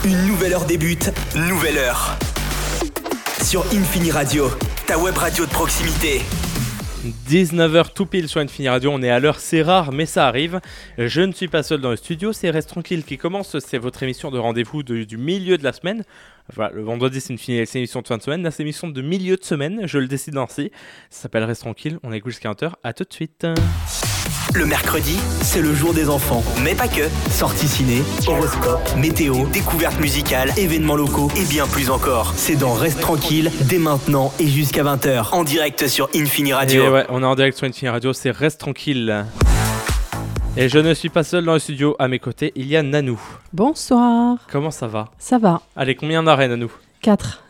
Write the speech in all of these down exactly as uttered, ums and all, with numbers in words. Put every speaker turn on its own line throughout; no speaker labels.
Une nouvelle heure débute, nouvelle heure. Sur Infini Radio, ta web radio de proximité.
dix-neuf heures tout pile sur Infini Radio, on est à l'heure, c'est rare mais ça arrive. Je ne suis pas seul dans le studio, c'est Reste Tranquille qui commence, c'est votre émission de rendez-vous de, du milieu de la semaine. Enfin, le vendredi c'est une, fini- c'est une émission de fin de semaine, là c'est une émission de milieu de semaine, je le décide ainsi. Ça s'appelle Reste Tranquille, on écoute jusqu'à vingt heures, à tout de suite.
Le mercredi, c'est le jour des enfants, mais pas que. Sorties ciné, horoscope, météo, découvertes musicales, événements locaux et bien plus encore. C'est dans Reste Tranquille, dès maintenant et jusqu'à vingt heures, en direct sur Infini Radio.
Et ouais, on est en direct sur Infini Radio, c'est Reste Tranquille. Et je ne suis pas seul dans le studio, à mes côtés, il y a Nanou.
Bonsoir.
Comment ça va ?
Ça va.
Allez, combien d'arrêts, Nanou ?
Quatre.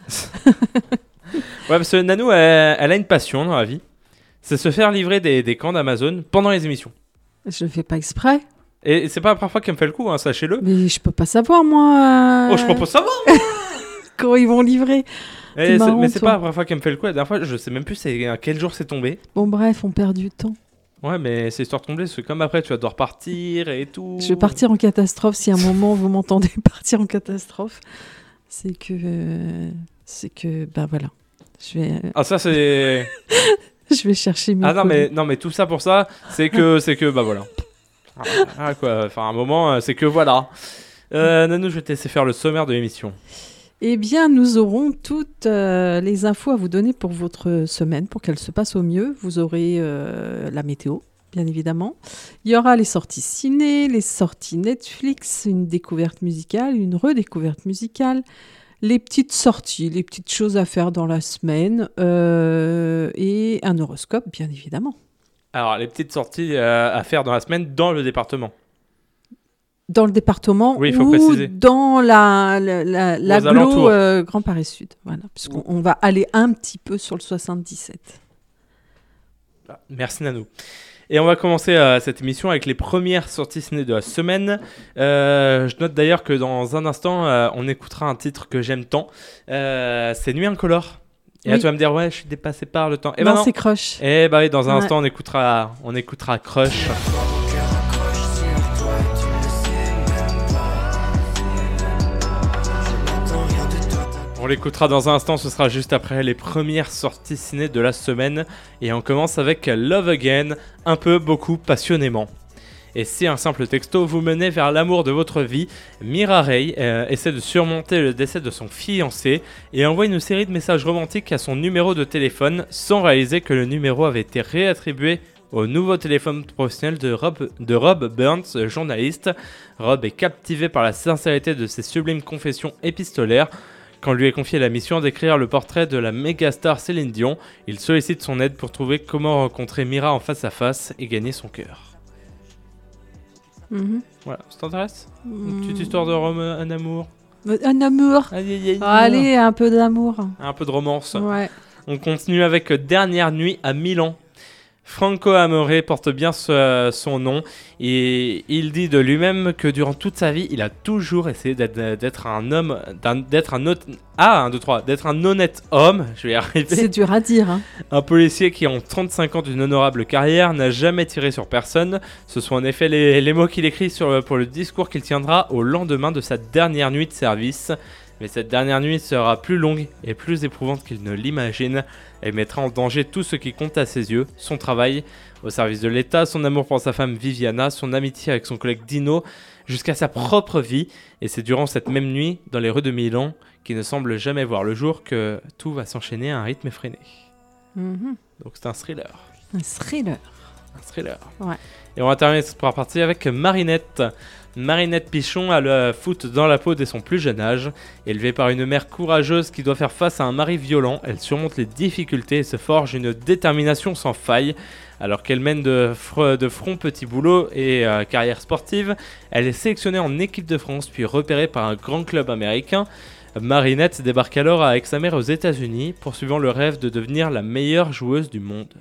Ouais, parce que Nanou, elle, elle a une passion dans la vie. C'est se faire livrer des, des camps d'Amazon pendant les émissions.
Je le fais pas exprès.
Et c'est pas la première fois qu'elle me fait le coup, hein, sachez-le.
Mais je peux pas savoir, moi. euh,
Oh, je propose savoir.
Comment ils vont livrer.
Et
T'es
c'est-
marrant,
Mais c'est
toi.
pas la première fois qu'elle me fait le coup. La dernière fois, je sais même plus c'est à quel jour c'est tombé.
Bon, bref, on perd du temps.
Ouais, mais c'est histoire de tomber, parce que comme après, tu vas devoir partir et tout.
Je vais partir en catastrophe. Si à un moment vous m'entendez partir en catastrophe, c'est que. euh, C'est que. Bah voilà. Je vais,
Ah, ça, c'est.
je vais chercher mes.
Ah non,
colis.
mais, non, mais tout ça pour ça, c'est que. c'est que. Bah voilà. Ah, ah, quoi. Enfin, un moment, euh, c'est que voilà. Euh, Nanou, je vais te laisser faire le sommaire de l'émission.
Eh bien, nous aurons toutes euh, les infos à vous donner pour votre semaine, pour qu'elle se passe au mieux. Vous aurez euh, la météo, bien évidemment. Il y aura les sorties ciné, les sorties Netflix, une découverte musicale, une redécouverte musicale, les petites sorties, les petites choses à faire dans la semaine euh, et un horoscope, bien évidemment.
Alors, les petites sorties euh, à faire dans la semaine dans le département.
Dans le département
Oui, il faut
ou
préciser.
dans la, la, la, l'agglo,
alentours.
euh, Grand Paris Sud. Voilà, puisqu'on on va aller un petit peu sur le soixante-dix-sept.
Ah, merci Nanou. Et on va commencer euh, cette émission avec les premières sorties ciné de la semaine. Euh, je note d'ailleurs que dans un instant, euh, on écoutera un titre que j'aime tant. Euh, c'est Nuit Incolore. Et là,
Oui.
tu vas me dire, ouais, je suis dépassé par le temps. Et
non,
ben non.
c'est Crush.
Eh bah oui, dans un
Ouais.
instant, on écoutera, on écoutera Crush. On l'écoutera dans un instant, ce sera juste après les premières sorties ciné de la semaine. Et on commence avec Love Again, un peu, beaucoup, passionnément. Et si un simple texto vous menait vers l'amour de votre vie, Mira Ray euh, essaie de surmonter le décès de son fiancé et envoie une série de messages romantiques à son numéro de téléphone sans réaliser que le numéro avait été réattribué au nouveau téléphone professionnel de Rob, de Rob Burns, journaliste. Rob est captivé par la sincérité de ses sublimes confessions épistolaires. Quand lui est confié la mission d'écrire le portrait de la méga star Céline Dion, il sollicite son aide pour trouver comment rencontrer Mira en face à face et gagner son cœur.
Mhm.
Voilà, ça t'intéresse ? Une
Mm.
petite histoire de rom- un amour.
Un amour.
Aïe, aïe, aïe,
Allez, un peu d'amour.
un peu de romance.
Ouais.
On continue avec Dernière nuit à Milan. Franco Amore porte bien ce- son nom et il dit de lui-même que durant toute sa vie, il a toujours essayé d'être, d'être un homme, d'un- d'être un autre, ah, un, deux, trois, d'être un honnête homme, je vais y arriver.
C'est dur à dire. Hein.
Un policier qui, en trente-cinq ans d'une honorable carrière, n'a jamais tiré sur personne. Ce sont en effet les, les mots qu'il écrit sur, pour le discours qu'il tiendra au lendemain de sa dernière nuit de service. Mais cette dernière nuit sera plus longue et plus éprouvante qu'il ne l'imagine. Elle mettra en danger tout ce qui compte à ses yeux, son travail au service de l'État, son amour pour sa femme Viviana, son amitié avec son collègue Dino, jusqu'à sa propre vie. Et c'est durant cette même nuit, dans les rues de Milan, qui ne semble jamais voir le jour, que tout va s'enchaîner à un rythme effréné.
Mhm.
Donc c'est un thriller.
Un thriller.
Un thriller.
Ouais.
Et on va terminer cette première partie avec Marinette. Marinette Pichon a le foot dans la peau dès son plus jeune âge. Élevée par une mère courageuse qui doit faire face à un mari violent, elle surmonte les difficultés et se forge une détermination sans faille. Alors qu'elle mène de, fr- de front petit boulot et euh, carrière sportive, elle est sélectionnée en équipe de France puis repérée par un grand club américain. Marinette débarque alors avec sa mère aux États-Unis, poursuivant le rêve de devenir la meilleure joueuse du monde.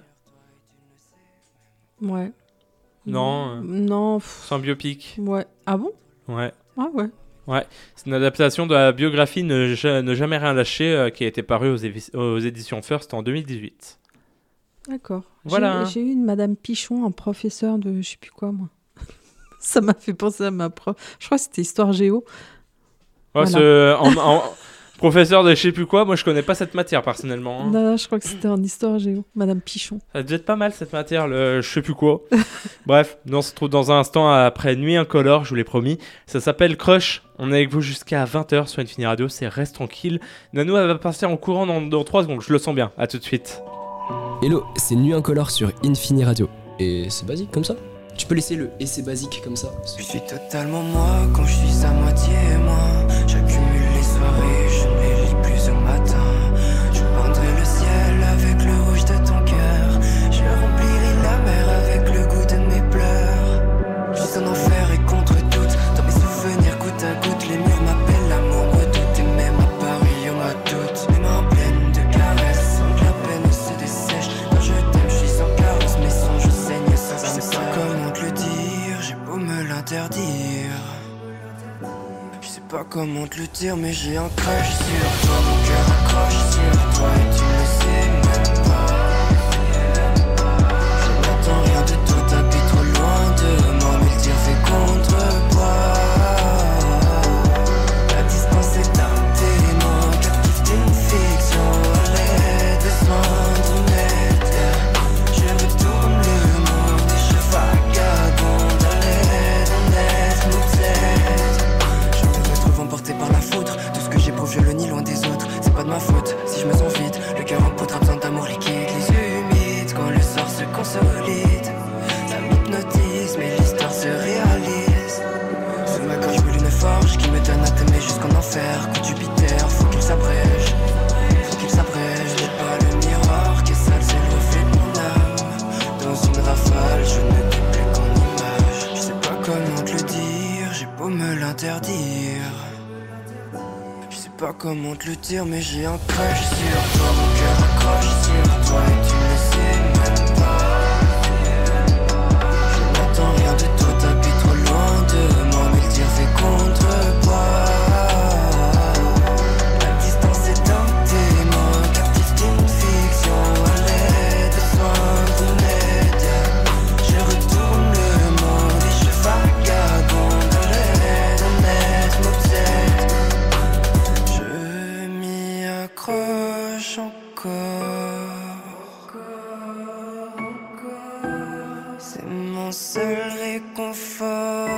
Ouais.
Non, euh,
Non. pff,
c'est un biopic.
Ouais. Ah bon?
Ouais.
Ah ouais.
C'est une adaptation de la biographie Ne, ja- ne jamais rien lâcher euh, qui a été parue aux, évi- aux éditions First en deux mille dix-huit.
D'accord.
Voilà.
J'ai, j'ai eu une Madame Pichon, un professeur de je sais plus quoi, moi. Ça m'a fait penser à ma prof. Je crois que c'était histoire géo.
Ouais,
Voilà.
ce- en, en- professeur de je sais plus quoi, moi je connais pas cette matière personnellement. hein.
Non, je crois que c'était en histoire géo, Madame Pichon.
Ça devait être pas mal cette matière, le je sais plus quoi. Bref, nous on se retrouve dans un instant après Nuit Incolore, je vous l'ai promis. Ça s'appelle Crush. On est avec vous jusqu'à vingt heures sur Infini Radio, c'est Reste Tranquille. Nanou, elle va passer en courant dans, dans trois secondes, je le sens bien. À tout de suite.
Hello, c'est Nuit Incolore sur Infini Radio. Et c'est basique comme ça. Tu peux laisser le « et c'est basique » comme ça.
Je suis totalement moi quand je suis à moitié moi. J'accumule les soirées, je ne les lis plus au matin. Je peindrai le ciel avec le rouge de ton cœur. Je remplirai la mer avec le goût de mes pleurs. Je suis en enfer et contre doute. Dans mes souvenirs goutte à goutte, les murs m'appellent l'amour redoute. Et même à Paris on m'a doute. Mes mains pleines de caresses, sans que la peine se dessèche. Quand je t'aime je suis sans carence, mes songes saignent sans Je sais pas comment te le dire, j'ai beau me l'interdire. Je sais pas comment te le dire, mais j'ai un crush sur toi. Mon cœur accroche sur toi et tu le sais même pas. Je n'attends rien de toi, t'habites trop loin de moi, mais le tir fait contre-poids. La distance est un témoin, captif d'une fiction, à l'aide de soins d'honnête. Je retourne le monde et je vagabonde à l'aide honnête, m'obsède. Je me retrouve emporté par la foudre. Tout ce que j'éprouve je le nie loin des autres. C'est pas de ma faute si je me sens vide. Le cœur en poudre a besoin d'amour liquide. Les yeux humides quand le sort se consolide. Ça m'hypnotise mais l'histoire se réalise. Sous ma gorge brûle une forge qui me donne à t'aimer jusqu'en enfer. Coup de Jupiter, faut qu'il s'abrège. Faut qu'il s'abrège. J'ai pas le miroir qui est sale, c'est le reflet de mon âme. Dans une rafale, je ne vis plus qu'en image. Je sais pas comment te le dire, j'ai beau me l'interdire. Je sais pas comment te le dire, mais j'ai un crush sur toi. Mon cœur accroche sur toi et tu le sais même pas. Je n'attends rien de toi, t'habites trop loin de moi, mais le tir fait contre-poids. La distance est un témoin, captif d'une fiction, à l'aide de soins d'honnête. Je retourne le monde et je vagabonde à l'aide honnête, m'obsède. Je m'y accroche encore. C'est mon seul réconfort.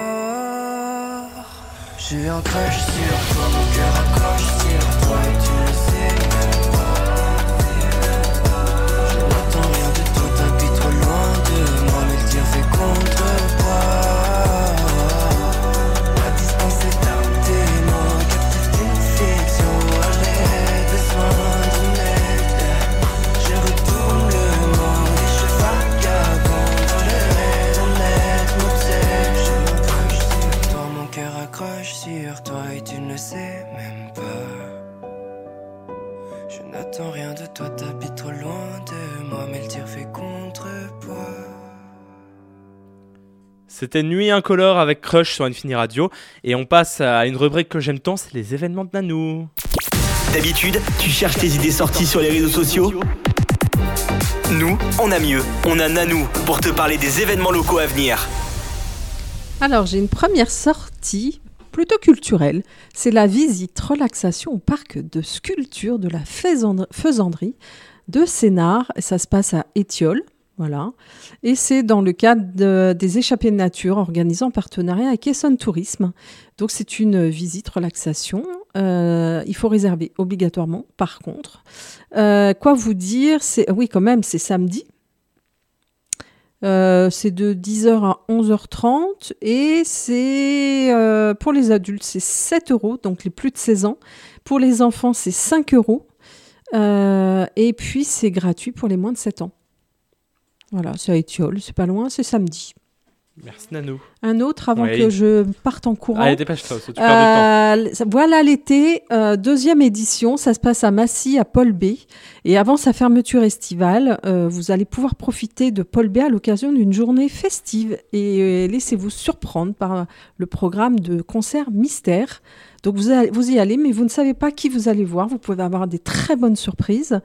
J'ai un crush sur toi, mon cœur accroche sur toi et tu le sais même pas. Je n'attends rien de toi, t'habites trop loin de moi, mais le tir fait contre-poids. La distance est un témoin, captif d'une fiction, à l'aide de soins d'honnête. Je retourne le monde et je vagabonde à l'aide honnête, m'obsède. Je m'accroche sur toi, mon cœur accroche sur toi et tu ne le sais même pas. Je n'attends rien de toi, t'habites trop loin de moi, mais le tir fait contre-poids.
C'était Nuit Incolore avec Crush sur Infini Radio. Et on passe à une rubrique que j'aime tant, c'est les événements de Nanou.
D'habitude, tu cherches tes idées sorties sur les réseaux sociaux. Nous, on a mieux. On a Nanou pour te parler des événements locaux à venir.
Alors, j'ai une première sortie plutôt culturelle. C'est la visite relaxation au parc de sculpture de la Faisandre- Faisanderie de Sénart. Ça se passe à Étiole. Voilà. Et c'est dans le cadre de- des échappées de nature organisées en partenariat avec Essonne Tourisme. Donc, c'est une visite relaxation. Euh, il faut réserver obligatoirement, par contre. Euh, quoi vous dire c'est, oui, quand même, c'est samedi. Euh, c'est de dix heures à onze heures trente et c'est euh, pour les adultes c'est sept euros, donc les plus de seize ans. Pour les enfants c'est cinq euros euh, et puis c'est gratuit pour les moins de sept ans. Voilà, c'est à Étiole, c'est pas loin, c'est samedi.
Merci Nanou.
Un autre avant
Oui.
que je parte en courant.
Allez, dépêche-toi, parce que tu perds du temps.
Euh, ça- voilà l'été, euh, deuxième édition, ça se passe à Massy, à Paul B. Et avant sa fermeture estivale, euh, vous allez pouvoir profiter de Paul B à l'occasion d'une journée festive. Et euh, laissez-vous surprendre par le programme de concert mystère. Donc vous, allez- vous y allez, mais vous ne savez pas qui vous allez voir. Vous pouvez avoir des très bonnes surprises.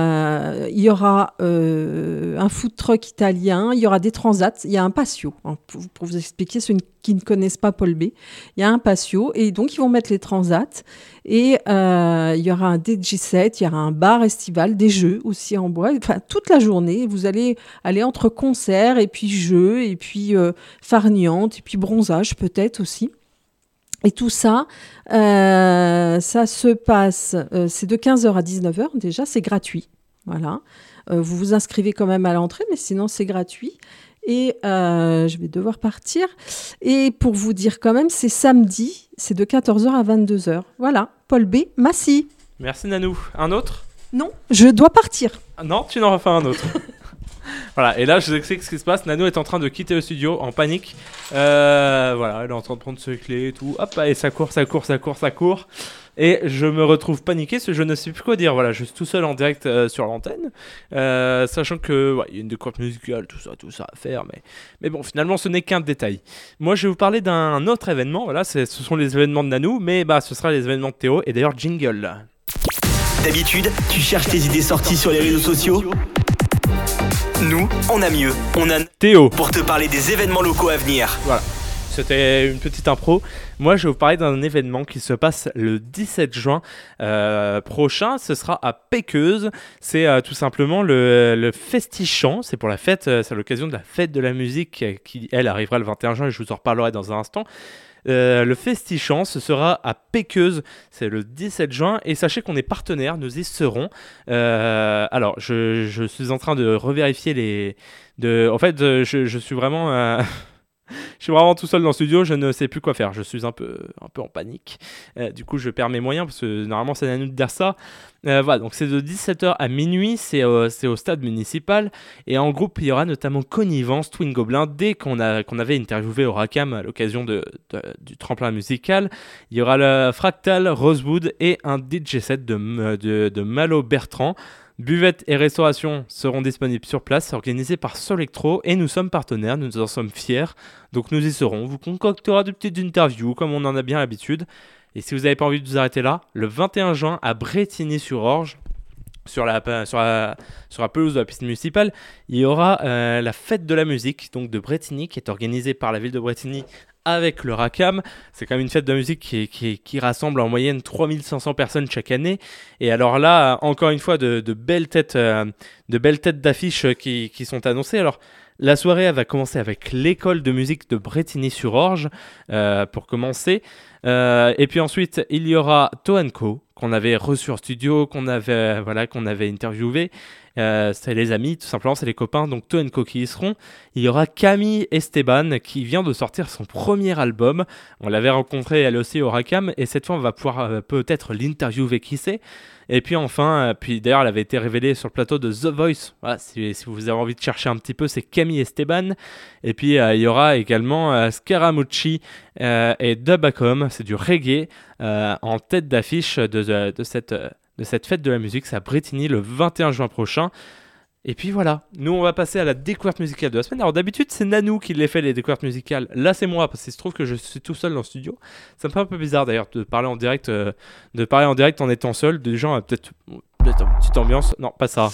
Euh, il y aura euh, un food truck italien, il y aura des transats, il y a un patio hein, vous- pour vous expliquer, ceux qui ne connaissent pas Paul B, il y a un patio et donc ils vont mettre les transats et euh, il y aura un D J set, il y aura un bar estival, des jeux aussi en bois, enfin toute la journée. Vous allez aller entre concerts et puis jeux et puis euh, farniente et puis bronzage peut-être aussi. Et tout ça, euh, ça se passe, euh, c'est de quinze heures à dix-neuf heures déjà, c'est gratuit. Voilà. Euh, vous vous inscrivez quand même à l'entrée, mais sinon c'est gratuit. Et euh, je vais devoir partir. Et pour vous dire quand même, c'est samedi, c'est de quatorze heures à vingt-deux heures. Voilà, Paul B, Massy.
Merci Nanou. Un autre?
Non, je dois partir.
Ah non, tu n'en refais un autre. Voilà, et là je vous explique ce qui se passe. Nanou est en train de quitter le studio en panique. Euh, voilà, elle est en train de prendre ses clés et tout. Hop, et ça court, ça court, ça court, ça court. Et je me retrouve paniqué parce que je ne sais plus quoi dire. Voilà, je suis tout seul en direct euh, sur l'antenne. Euh, sachant que, ouais, il y a une découverte musicale, tout ça, tout ça à faire. Mais, mais bon, finalement, ce n'est qu'un détail. Moi, je vais vous parler d'un autre événement. Voilà, c'est, ce sont les événements de Nanou, mais bah, ce sera les événements de Théo. Et d'ailleurs, jingle.
D'habitude, tu cherches tes idées sorties sur les réseaux sociaux? Nous, on a mieux. On a
Théo.
pour te parler des événements locaux à venir.
Voilà. C'était une petite impro. Moi, je vais vous parler d'un événement qui se passe le dix-sept juin euh, prochain. Ce sera à Péqueuze. C'est euh, tout simplement le, le Festichant. C'est pour la fête, euh, c'est à l'occasion de la fête de la musique euh, qui, elle, arrivera le vingt et un juin et je vous en reparlerai dans un instant. Euh, le Festichant, ce sera à Péqueuze, c'est le dix-sept juin, et sachez qu'on est partenaire, nous y serons. Euh, alors, je, je suis en train de revérifier les... De, en fait, je, je suis vraiment... Euh, je suis vraiment tout seul dans le studio, je ne sais plus quoi faire, je suis un peu, un peu en panique. Euh, du coup, je perds mes moyens parce que normalement, c'est à nous de dire ça. Euh, voilà, donc c'est de dix-sept heures à minuit, c'est, euh, c'est au stade municipal. Et en groupe, il y aura notamment Connivence, Twin Goblin, dès qu'on, a, qu'on avait interviewé au Racam à l'occasion de, de, du tremplin musical. Il y aura le Fractal, Rosewood et un D J set de, de, de Malo Bertrand. Buvette et restauration seront disponibles sur place, organisés par Solectro, et nous sommes partenaires, nous en sommes fiers, donc nous y serons. On vous concoctera de petites interviews comme on en a bien l'habitude. Et si vous n'avez pas envie de vous arrêter là, le vingt et un juin à Brétigny-sur-Orge, sur la, sur, la, sur la pelouse de la piste municipale, il y aura euh, la fête de la musique donc de Brétigny, qui est organisée par la ville de Brétigny avec le Racam. C'est quand même une fête de musique qui, qui, qui rassemble en moyenne trois mille cinq cents personnes chaque année. Et alors là, encore une fois, de, de belles têtes, euh, de belles têtes d'affiches qui, qui sont annoncées. Alors, la soirée elle va commencer avec l'école de musique de Brétigny-sur-Orge, euh, pour commencer. Euh, et puis ensuite, il y aura Toanco, qu'on avait reçu en studio, qu'on avait, voilà, qu'on avait interviewé. Euh, c'est les amis, tout simplement, c'est les copains, donc Toanco qui y seront. Il y aura Camille Esteban qui vient de sortir son premier album. On l'avait rencontrée elle aussi au Racam, et cette fois on va pouvoir euh, peut-être l'interviewer, qui sait. Et puis enfin, euh, puis d'ailleurs elle avait été révélée sur le plateau de The Voice. Voilà, si, si vous avez envie de chercher un petit peu, c'est Camille Esteban. Et puis euh, il y aura également euh, Scaramucci euh, et Dubacom, c'est du reggae, euh, en tête d'affiche de, de, de cette... Euh, de cette fête de la musique. C'est à Brétigny le vingt et un juin prochain. Et puis voilà, nous on va passer à la découverte musicale de la semaine. Alors d'habitude c'est Nanou qui les fait, les découvertes musicales. Là c'est moi, parce qu'il se trouve que je suis tout seul dans le studio. Ça me fait un peu bizarre d'ailleurs de parler en direct, euh, de parler en direct en étant seul. Des gens, euh, peut-être, peut-être une petite ambiance. Non, pas ça.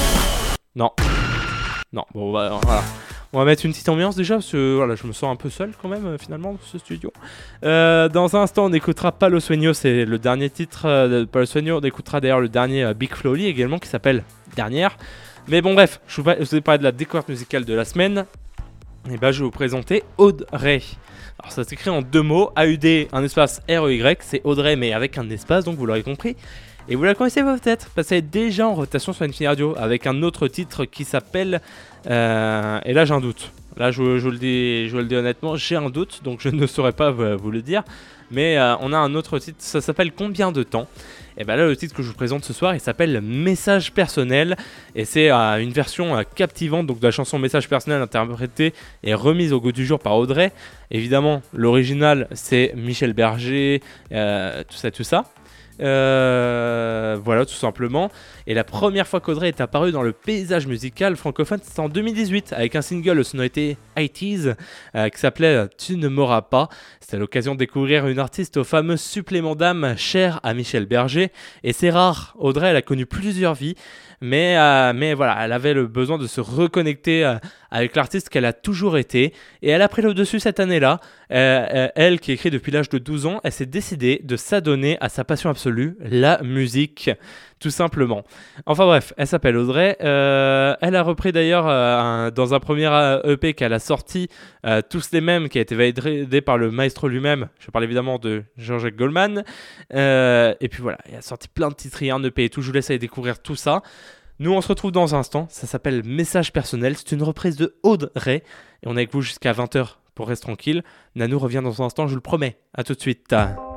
Non. Non, bon bah, voilà. On va mettre une petite ambiance déjà, parce que voilà, je me sens un peu seul quand même, euh, finalement, dans ce studio. Euh, dans un instant, on écoutera Palo Sueño, c'est le dernier titre euh, de Palo Sueño. On écoutera d'ailleurs le dernier euh, Big Flowly également, qui s'appelle Dernière. Mais bon, bref, je vous, je vous ai parlé de la découverte musicale de la semaine. Et bah, je vais vous présenter Audrey. Alors, ça s'écrit en deux mots, A U D, un espace R E Y, c'est Audrey, mais avec un espace, donc vous l'aurez compris. Et vous la connaissez peut-être, parce qu'elle est déjà en rotation sur Infini Radio, avec un autre titre qui s'appelle... Euh, et là j'ai un doute. Là je, je, vous le dis, je vous le dis honnêtement, j'ai un doute, donc je ne saurais pas vous, vous le dire. Mais euh, on a un autre titre, ça s'appelle Combien de temps ? Et bien là le titre que je vous présente ce soir, il s'appelle Message personnel. Et c'est euh, une version euh, captivante donc, de la chanson Message personnel, interprétée et remise au goût du jour par Audrey. Évidemment l'original c'est Michel Berger, euh, tout ça, tout ça. Euh, voilà tout simplement. Et la première fois qu'Audrey est apparue dans le paysage musical francophone, c'était en deux mille dix-huit avec un single aux sonorités eighties euh, qui s'appelait « Tu ne m'auras pas ». C'était l'occasion de découvrir une artiste au fameux supplément d'âme cher à Michel Berger. Et c'est rare, Audrey elle a connu plusieurs vies. Mais, euh, mais voilà, elle avait le besoin de se reconnecter euh, avec l'artiste qu'elle a toujours été. Et elle a pris le dessus cette année-là. Euh, euh, elle, qui écrit depuis l'âge de douze ans, elle s'est décidée de s'adonner à sa passion absolue, la musique, tout simplement. Enfin bref, elle s'appelle Audrey. Euh, elle a repris d'ailleurs euh, un, dans un premier E P qu'elle a sorti, euh, Tous les mêmes, qui a été validé par le maestro lui-même. Je parle évidemment de Jean-Jacques Goldman. Euh, et puis voilà, elle a sorti plein de titres, un E P et tout. Je vous laisse aller découvrir tout ça. Nous, on se retrouve dans un instant. Ça s'appelle Message personnel. C'est une reprise de Audrey. Et on est avec vous jusqu'à vingt heures pour rester tranquille. Nanou revient dans un instant, je vous le promets. À tout de suite.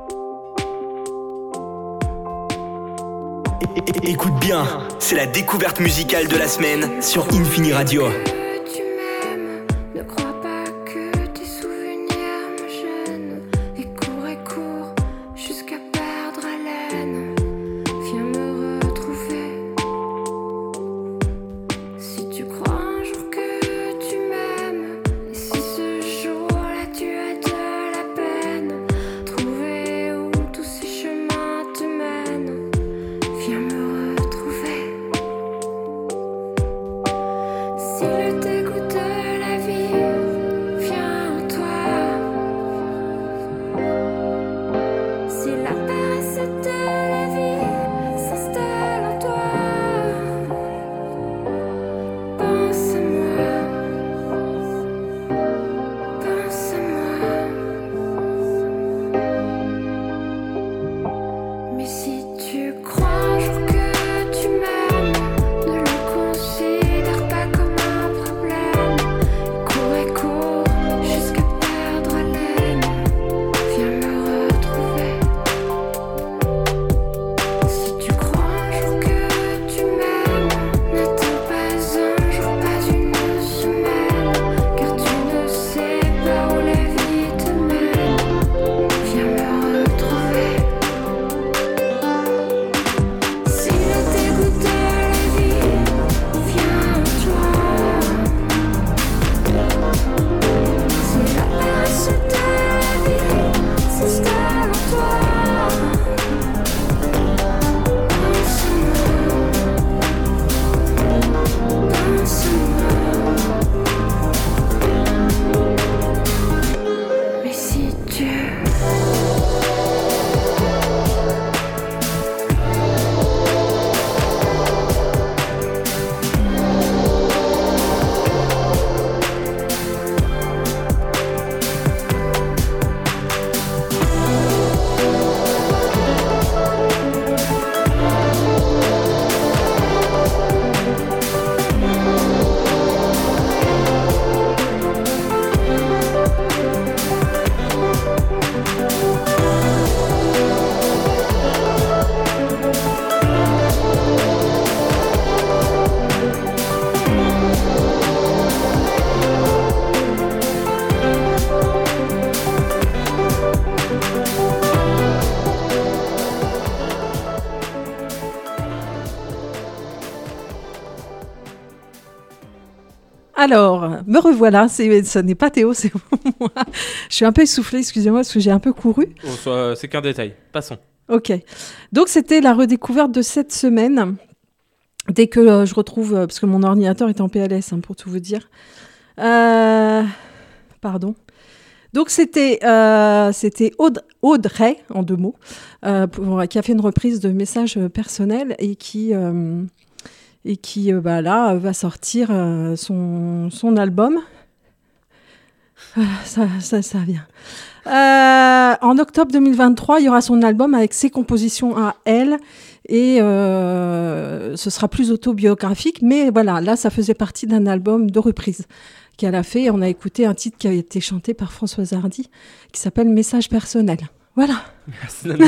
Écoute bien, c'est la découverte musicale de la semaine sur Infini Radio.
Tu m'aimes, ne crois pas que tes souvenirs me gênent. Et cours et cours jusqu'à perdre haleine. Viens me retrouver. Si tu crois un jour que tu m'aimes, et si ce jour-là tu as de la peine, trouver où tous ces chemins te mènent. Viens me retrouver. Si le dégoût de la vie vient en toi, si la paresse de la vie s'installe en toi, pense à moi, pense à moi. Mais si tu crois un jour que tu m'aimes, ne le considère pas comme un problème. Cours et cours jusqu'à perdre haleine. Viens me retrouver. Si tu crois un jour que tu m'aimes, n'attends pas un jour, pas une semaine, car tu ne sais pas où la vie te mène. Viens me retrouver. Si le dégoût de la vie vient en toi, si la paresse de la vie s'installe en toi, pense à moi, pense à moi. Mais si tu
Alors, me revoilà, c'est, ce n'est pas Théo, c'est moi. Je suis un peu essoufflée, excusez-moi, parce que j'ai un peu couru.
Oh, ça, c'est qu'un détail. Passons.
Ok. Donc, c'était la redécouverte de cette semaine. Dès que euh, je retrouve, euh, parce que mon ordinateur est en P L S, hein, pour tout vous dire. Euh, Pardon. Donc, c'était, euh, c'était Aud- Audrey, en deux mots, euh, pour- qui a fait une reprise de Message personnel et qui... euh, et qui, euh, bah, là, va sortir euh, son, son album. Ah, ça, ça, ça vient. Euh, en octobre deux mille vingt-trois, il y aura son album avec ses compositions à elle, et euh, ce sera plus autobiographique, mais voilà, là, ça faisait partie d'un album de reprise qu'elle a fait. On a écouté un titre qui a été chanté par Françoise Hardy, qui s'appelle Message personnel. Voilà.
Merci, Nanou.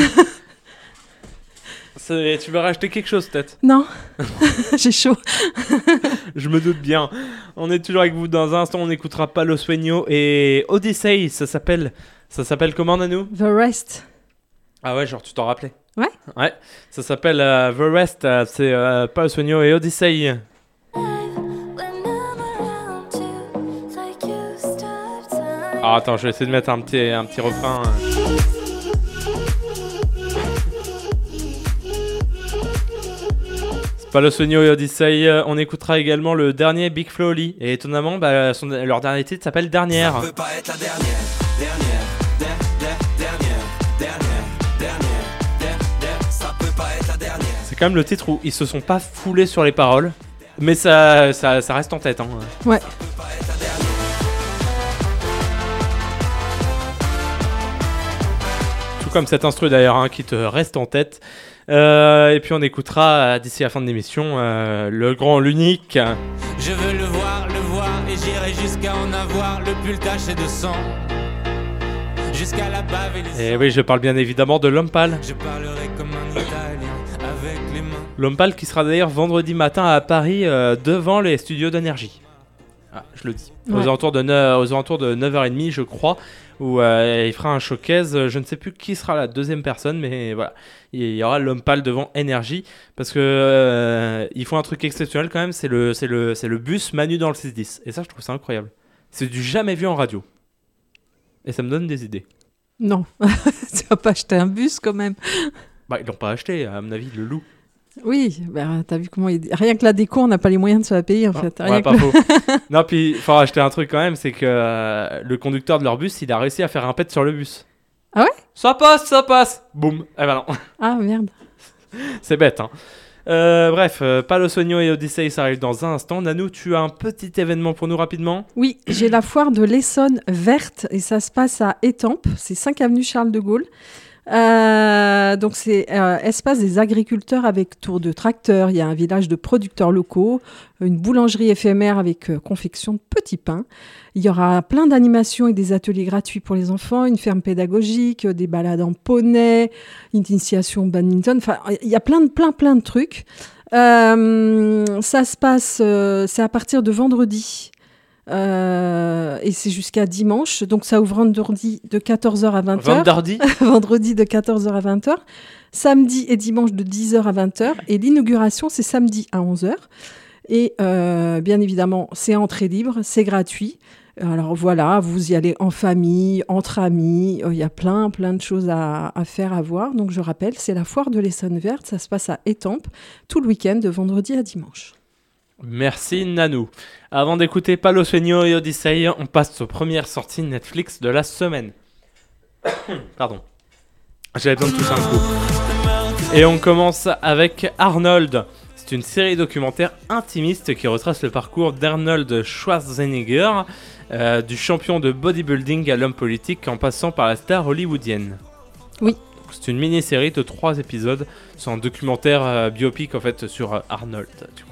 C'est- Tu vas racheter quelque chose peut-être.
Non, j'ai chaud.
Je me doute bien. On est toujours avec vous dans un instant. On écoutera Palo Sueño et Odyssey. Ça s'appelle, ça s'appelle comment, Nanou?
The Rest.
Ah ouais, genre tu t'en rappelais.
Ouais.
Ouais, ça s'appelle euh, The Rest, euh, c'est euh, Paolo Sueño et Odyssey. Ah, attends, je vais essayer de mettre un petit, un petit refrain. C'est Paolo Sueño et Odyssey. On écoutera également le dernier Big Flo et Oli. Et étonnamment, bah, son- leur dernier titre s'appelle Dernière.
Ça peut pas être la dernière, dernière, der- der- dernière, dernière, dernière, der- der- ça peut pas être la dernière.
C'est quand même le titre où ils se sont pas foulés sur les paroles. Mais ça, ça, ça reste en tête. Hein.
Ouais.
Tout comme cet instru d'ailleurs hein, qui te reste en tête. Euh, et puis on écoutera euh, d'ici la fin de l'émission euh, le grand, l'unique.
Je veux le voir, le voir, et j'irai jusqu'à en avoir le pull taché de sang. Jusqu'à la bave et les
Et oui, je parle bien évidemment de L'Homme Pâle.
Je parlerai comme un Italien, avec les mains.
L'Homme Pâle qui sera d'ailleurs vendredi matin à Paris euh, devant les studios d'énergie. Ah, je le dis. Aux
Ouais.
alentours de neuf, aux alentours de neuf heures trente, je crois, où euh, il fera un showcase. Je ne sais plus qui sera la deuxième personne, mais voilà. Il y aura L'Homme Pâle devant énergie. Parce que euh, il faut un truc exceptionnel quand même, c'est le, c'est le, c'est le bus Manu dans le six dix. Et ça, je trouve ça incroyable. C'est du jamais vu en radio. Et ça me donne des idées.
Non, tu vas pas acheter un bus quand même.
Bah, ils l'ont pas acheté, à mon avis, ils le louent.
Oui, bah, t'as vu comment il... Rien que la déco, on n'a pas les moyens de se la payer en fait. Rien
Ouais,
que
pas
le-
faux. Non, puis il faut acheter un truc quand même, c'est que euh, le conducteur de leur bus, il a réussi à faire un pet sur le bus.
Ah ouais ?
Ça passe, ça passe. Boum. Eh ben non,
Ah merde.
c'est bête. Hein. Euh, bref, euh, Paolo Sueño et Odyssey, ça arrive dans un instant. Nanou, tu as un petit événement pour nous rapidement ?
Oui, j'ai la foire de l'Essonne verte et ça se passe à Étampes, c'est cinq avenue Charles de Gaulle. Euh, donc c'est euh, espace des agriculteurs avec tour de tracteur, il y a un village de producteurs locaux, une boulangerie éphémère avec euh, confection de petits pains. Il y aura plein d'animations et des ateliers gratuits pour les enfants, une ferme pédagogique, euh, des balades en poney, une initiation au badminton, enfin il y a plein de plein plein de trucs. Euh, ça se passe, euh, c'est à partir de vendredi. Euh, et c'est jusqu'à dimanche, donc ça ouvre vendredi de quatorze heures à vingt heures.
Vendredi.
Vendredi de quatorze heures à vingt heures, samedi et dimanche de dix heures à vingt heures, et l'inauguration c'est samedi à onze heures. Et euh, bien évidemment, c'est entrée libre, c'est gratuit. Alors voilà, vous y allez en famille, entre amis, il y a plein plein de choses à, à faire, à voir. Donc je rappelle, c'est la foire de l'Essonne verte, ça se passe à Étampes, tout le week-end de vendredi à dimanche.
Merci Nanou. Avant d'écouter Paolo Sueño et Odyssey, on passe aux premières sorties Netflix de la semaine. Pardon. J'avais besoin de toucher un coup. Et on commence avec Arnold. C'est une série documentaire intimiste qui retrace le parcours d'Arnold Schwarzenegger, euh, du champion de bodybuilding à l'homme politique en passant par la star hollywoodienne.
Oui.
C'est une mini-série de trois épisodes. C'est un documentaire euh, biopic en fait sur euh, Arnold. Du coup.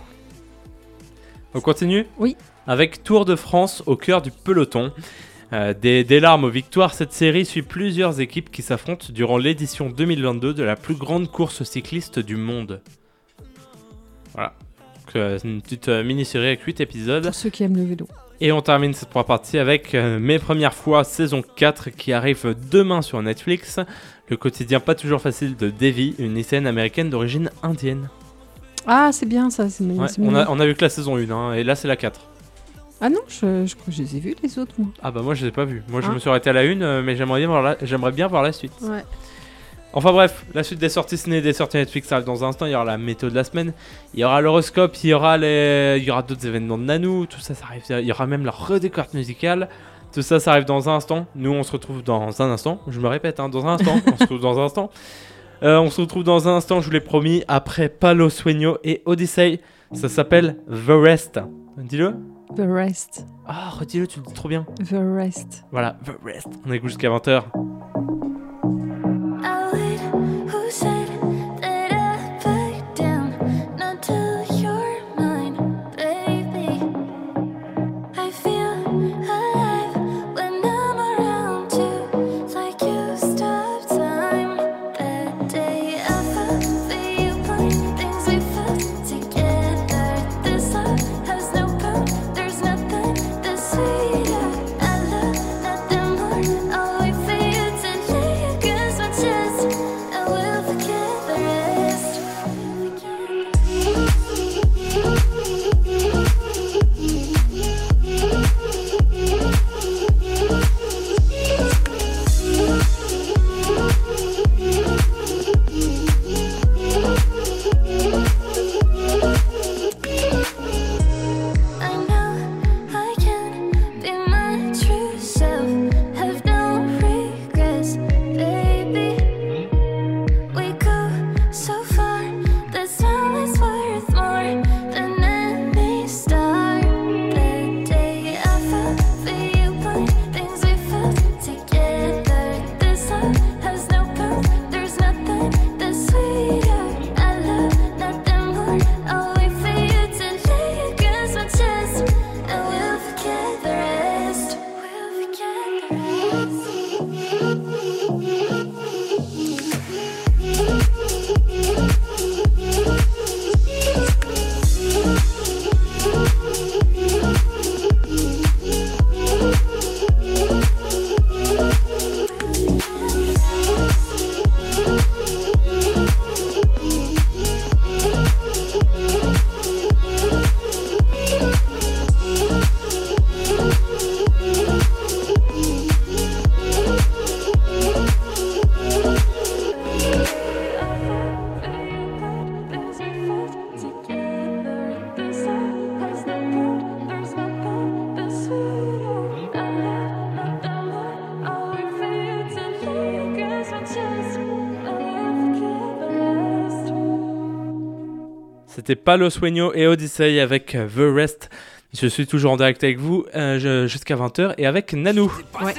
On continue ?
Oui.
Avec Tour de France au cœur du peloton. Euh, des, des larmes aux victoires, cette série suit plusieurs équipes qui s'affrontent durant l'édition deux mille vingt-deux de la plus grande course cycliste du monde. Voilà. Donc, euh, c'est une petite euh, mini-série avec huit épisodes.
Pour ceux qui aiment le vélo.
Et on termine cette première partie avec euh, Mes Premières Fois, saison quatre, qui arrive demain sur Netflix. Le quotidien pas toujours facile de Devi, une lycéenne américaine d'origine indienne.
Ah, c'est bien ça. C'est
Ouais,
c'est
on,
mignon.
a, on a vu que la saison un, hein, et là c'est la quatre.
Ah non, je, je crois que je les ai vus les autres, moi.
Ah bah moi je les ai pas vus. Moi je
Ah.
me suis arrêté à la une, euh, mais j'aimerais bien voir la, j'aimerais bien voir la suite.
Ouais.
Enfin bref, la suite des sorties ciné, des sorties Netflix arrive dans un instant. Il y aura la météo de la semaine, il y aura l'horoscope, il y aura les, il y aura d'autres événements de Nanou, tout ça, ça arrive. Il y aura même la redécouverte musicale. Tout ça, ça arrive dans un instant. Nous, on se retrouve dans un instant. Je me répète, hein, dans un instant. On se retrouve dans un instant. Euh, on se retrouve dans un instant, je vous l'ai promis, après Paolo Sueño et Odyssey. Ça s'appelle The Rest. Dis-le.
The Rest.
Ah, redis-le, tu le dis trop bien.
The Rest.
Voilà, The Rest. On écoute jusqu'à vingt heures.
I wait, who said that I back down? Not till you're mine, baby. I feel alive when I'm around you, like you stop time. That day I felt the viewpoint, things we felt together. This love has no bound, there's nothing that's sweeter. I love nothing more. I'll wait for you
C'était Palo Sueño et Odyssey avec euh, The Rest. Je suis toujours en direct avec vous euh, je- jusqu'à vingt heures et avec Nanou.
Ouais.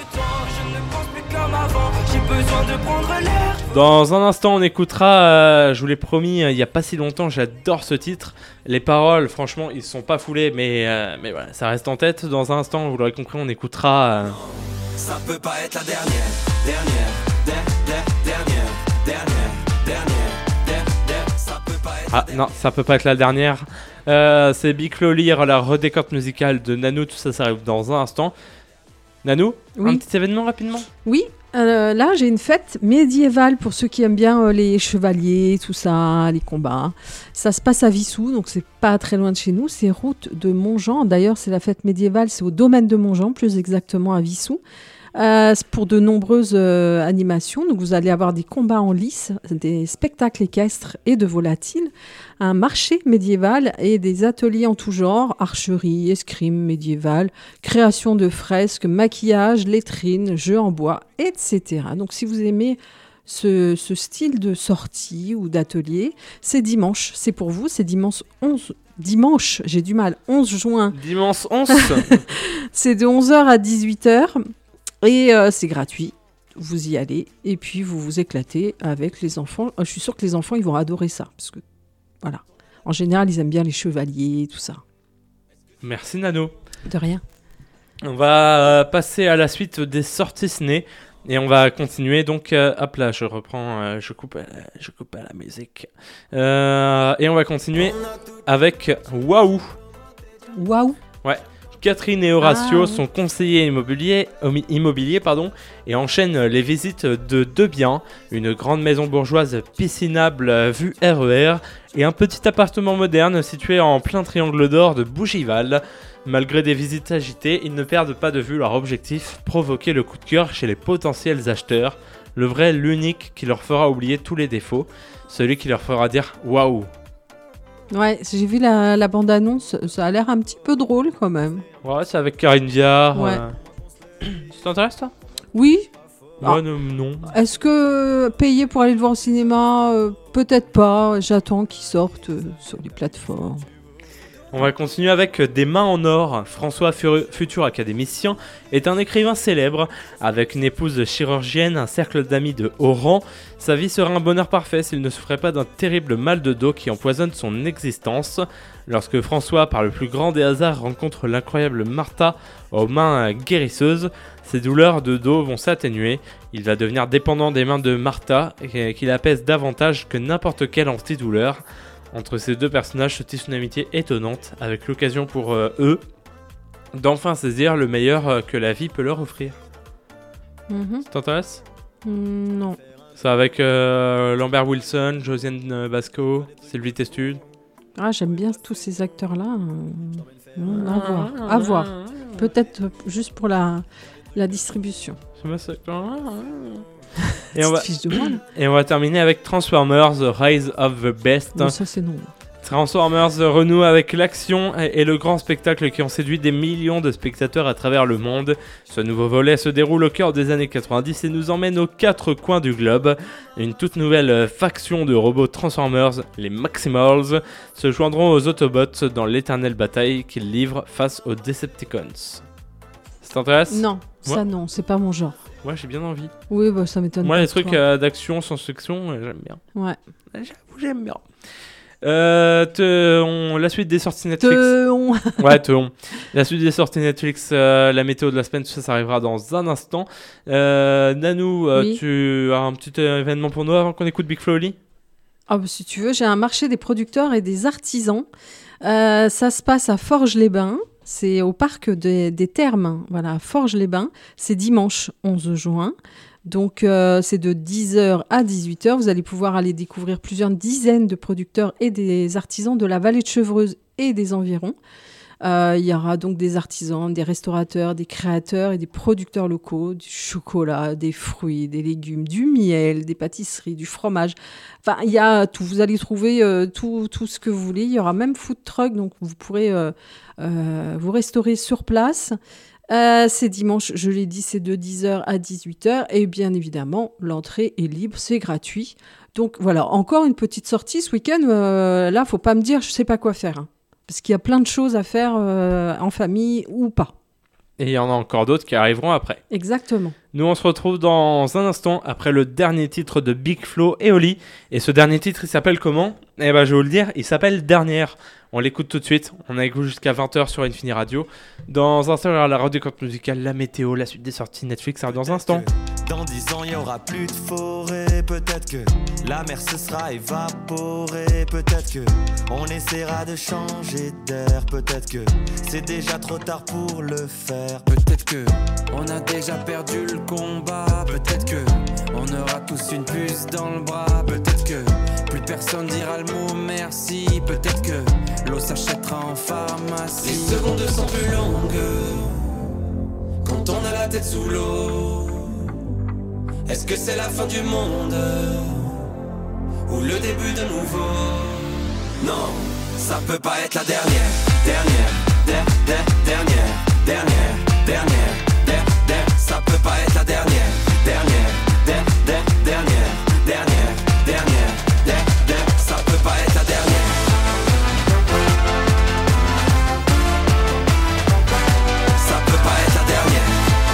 Dans un instant, on écoutera, euh, je vous l'ai promis, euh, il n'y a pas si longtemps, j'adore ce titre. Les paroles, franchement, ils sont pas foulés, mais, euh, mais voilà, ça reste en tête. Dans un instant, vous l'aurez compris, on écoutera... euh,
Ça peut pas être la dernière, dernière, der- der- dernière, dernière, dernière, der- der- ça peut pas être
Ah non, ça peut pas être la dernière. Euh, c'est Big Flo Lire, la redécote musicale de Nanou, tout ça, ça arrive dans un instant. Nanou,
Oui.
un petit événement rapidement.
Oui, euh, là j'ai une fête médiévale pour ceux qui aiment bien euh, les chevaliers, tout ça, les combats. Ça se passe à Vissou, donc c'est pas très loin de chez nous. C'est route de Montjean. D'ailleurs, c'est la fête médiévale, c'est au domaine de Montjean, plus exactement à Vissou. Euh, c'est pour de nombreuses euh, animations. Donc vous allez avoir des combats en lice, des spectacles équestres et de volatiles, un marché médiéval et des ateliers en tout genre, archerie, escrime médiévale, création de fresques, maquillage, lettrines, jeux en bois, et cetera. Donc si vous aimez ce, ce style de sortie ou d'atelier, c'est dimanche. C'est pour vous, c'est dimanche onze. Dimanche, j'ai du mal, onze juin.
Dimanche onze.
C'est de onze heures à dix-huit heures. Et euh, c'est gratuit, vous y allez et puis vous vous éclatez avec les enfants. Euh, je suis sûre que les enfants ils vont adorer ça parce que voilà, en général ils aiment bien les chevaliers tout ça.
Merci Nanou.
De rien.
On va euh, passer à la suite des sorties ciné et on va continuer donc euh, hop là je reprends euh, je coupe euh, je coupe à la musique Euh, et on va continuer avec Waouh.
Waouh.
Catherine et Horatio
Ah, oui.
sont conseillers immobiliers, homi- immobiliers pardon, et enchaînent les visites de deux biens, une grande maison bourgeoise piscinable euh, vue R E R et un petit appartement moderne situé en plein triangle d'or de Bougival. Malgré des visites agitées, ils ne perdent pas de vue leur objectif, provoquer le coup de cœur chez les potentiels acheteurs, le vrai, l'unique qui leur fera oublier tous les défauts, celui qui leur fera dire waouh.
Ouais, j'ai vu la, la bande-annonce, ça a l'air un petit peu drôle quand même.
Ouais, c'est avec Karine Viard.
Ouais.
euh. Ça t'intéresse toi?
Oui.
Moi
Ah.
non. non.
Est-ce que payer pour aller le voir au cinéma, euh, peut-être pas. J'attends qu'il sorte euh, sur les plateformes.
On va continuer avec Des mains en or. François, fu- futur académicien, est un écrivain célèbre. Avec une épouse chirurgienne, un cercle d'amis de haut rang, sa vie serait un bonheur parfait s'il ne souffrait pas d'un terrible mal de dos qui empoisonne son existence. Lorsque François, par le plus grand des hasards, rencontre l'incroyable Martha aux mains guérisseuses, ses douleurs de dos vont s'atténuer. Il va devenir dépendant des mains de Martha, et qui l'apaise davantage que n'importe quelle antidouleur. Entre ces deux personnages se tisse une amitié étonnante, avec l'occasion pour euh, eux d'enfin saisir le meilleur euh, que la vie peut leur offrir.
Mhm.
Ça t'intéresse?
Mm, non.
C'est avec euh, Lambert Wilson, Josiane euh, Basco, Sylvie Testu.
Ah, j'aime bien tous ces acteurs-là. euh, mm, à voir. À voir. Peut-être euh, juste pour la, la distribution.
C'est ma secteur. Et on, va,
Petite fiche de moi, là.
et on va terminer avec Transformers, The Rise of the Best.
Non, ça, c'est non.
Transformers renoue avec l'action et et le grand spectacle qui ont séduit des millions de spectateurs à travers le monde. Ce nouveau volet se déroule au cœur des années quatre-vingt-dix et nous emmène aux quatre coins du globe. Une toute nouvelle euh, faction de robots Transformers, les Maximals, se joindront aux Autobots dans l'éternelle bataille qu'ils livrent face aux Decepticons. Ça t'intéresse?
Non, ça non, c'est pas mon genre.
Ouais, j'ai bien envie.
Oui, bah, ça m'étonne
Moi,
pas
les
de
trucs
toi.
euh, d'action, science-fiction, euh, j'aime bien.
Ouais.
J'avoue, j'aime bien. Euh, te- on- la suite des sorties Netflix.
Te- on-
Ouais, te on. La suite des sorties Netflix, euh, la météo de la semaine, tout ça, ça arrivera dans un instant. Euh, Nanou, euh,
Oui.
tu as un petit euh, événement pour nous avant qu'on écoute Big Flo Oli?
Ah, bah, si tu veux, j'ai un marché des producteurs et des artisans. Euh, ça se passe à Forges-les-Bains. C'est au parc des, des Thermes, voilà, à Forges-les-Bains. C'est dimanche onze juin. Donc, euh, c'est de dix heures à dix-huit heures. Vous allez pouvoir aller découvrir plusieurs dizaines de producteurs et des artisans de la vallée de Chevreuse et des environs. Euh, il y aura donc des artisans, des restaurateurs, des créateurs et des producteurs locaux, du chocolat, des fruits, des légumes, du miel, des pâtisseries, du fromage. Enfin, il y a tout. Vous allez trouver euh, tout, tout ce que vous voulez. Il y aura même food truck, donc vous pourrez euh, euh, vous restaurer sur place. Euh, c'est dimanche, je l'ai dit, c'est de dix heures à dix-huit heures. Et bien évidemment, l'entrée est libre, c'est gratuit. Donc voilà, encore une petite sortie ce week-end. Euh, là, faut pas me dire, je sais pas quoi faire. Hein, parce qu'il y a plein de choses à faire euh, en famille ou pas.
Et il y en a encore d'autres qui arriveront après.
Exactement.
Nous, on se retrouve dans un instant après le dernier titre de Big Flo et Oli. Et ce dernier titre, il s'appelle comment ? Eh ben, je vais vous le dire, il s'appelle Dernière. On l'écoute tout de suite. On a écouté jusqu'à vingt heures sur Infini Radio. Dans un instant, il y aura la radio musicale, la météo, la suite des sorties Netflix. Ça arrive dans un instant.
Dans dix ans, il n'y aura plus de forêt. Peut-être que la mer se sera évaporée. Peut-être que on essaiera de changer d'air. Peut-être que c'est déjà trop tard pour le faire.
Peut-être que on a déjà perdu le combat. Peut-être que on aura tous une puce dans le bras. Peut-être que plus personne dira le mot merci. Peut-être que l'eau s'achètera en pharmacie. Les secondes sont plus longues quand on a la tête sous l'eau. Est-ce que c'est la fin du monde ou le début de nouveau? Non, ça peut pas être la dernière. Dernière, der, der, dernière, dernière, dernière, der, der. Ça peut pas être la dernière. Dernière, der, der, dernière, dernière, dernière, der, der. Ça peut pas être la dernière. Ça peut pas être la dernière.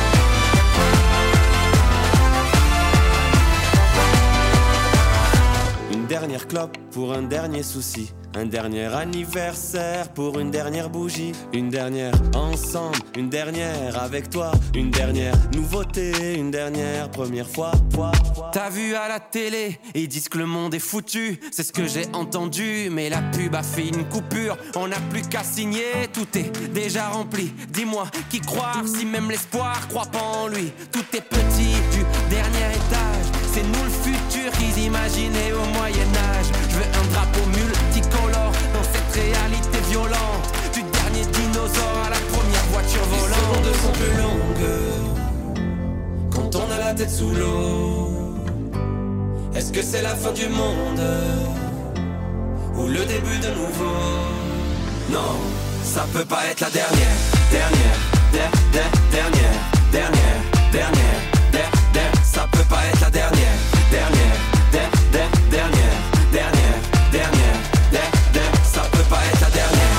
Une dernière clope pour un dernier souci. Un dernier anniversaire pour une dernière bougie. Une dernière ensemble, une dernière avec toi. Une dernière nouveauté, une dernière première fois, fois, fois. T'as vu à la télé, ils disent que le monde est foutu. C'est ce que j'ai entendu, mais la pub a fait une coupure. On n'a plus qu'à signer, tout est déjà rempli. Dis-moi, qui croire si même l'espoir croit pas en lui? Tout est petit du dernier étage. C'est nous le futur qu'ils imaginaient au Moyen-Âge. Je veux un drapeau multicolore dans cette réalité violente. Du dernier dinosaure à la première voiture volante. Les secondes sont plus longues quand on a la tête sous l'eau. Est-ce que c'est la fin du monde ou le début de nouveau? Non, ça peut pas être la dernière. Dernière, der, der, dernière, dernière, dernière, der, der. Ça peut pas être la dernière. Dernière, der, der, dernière, dernière, dernière, der, der. Ça peut pas être la dernière.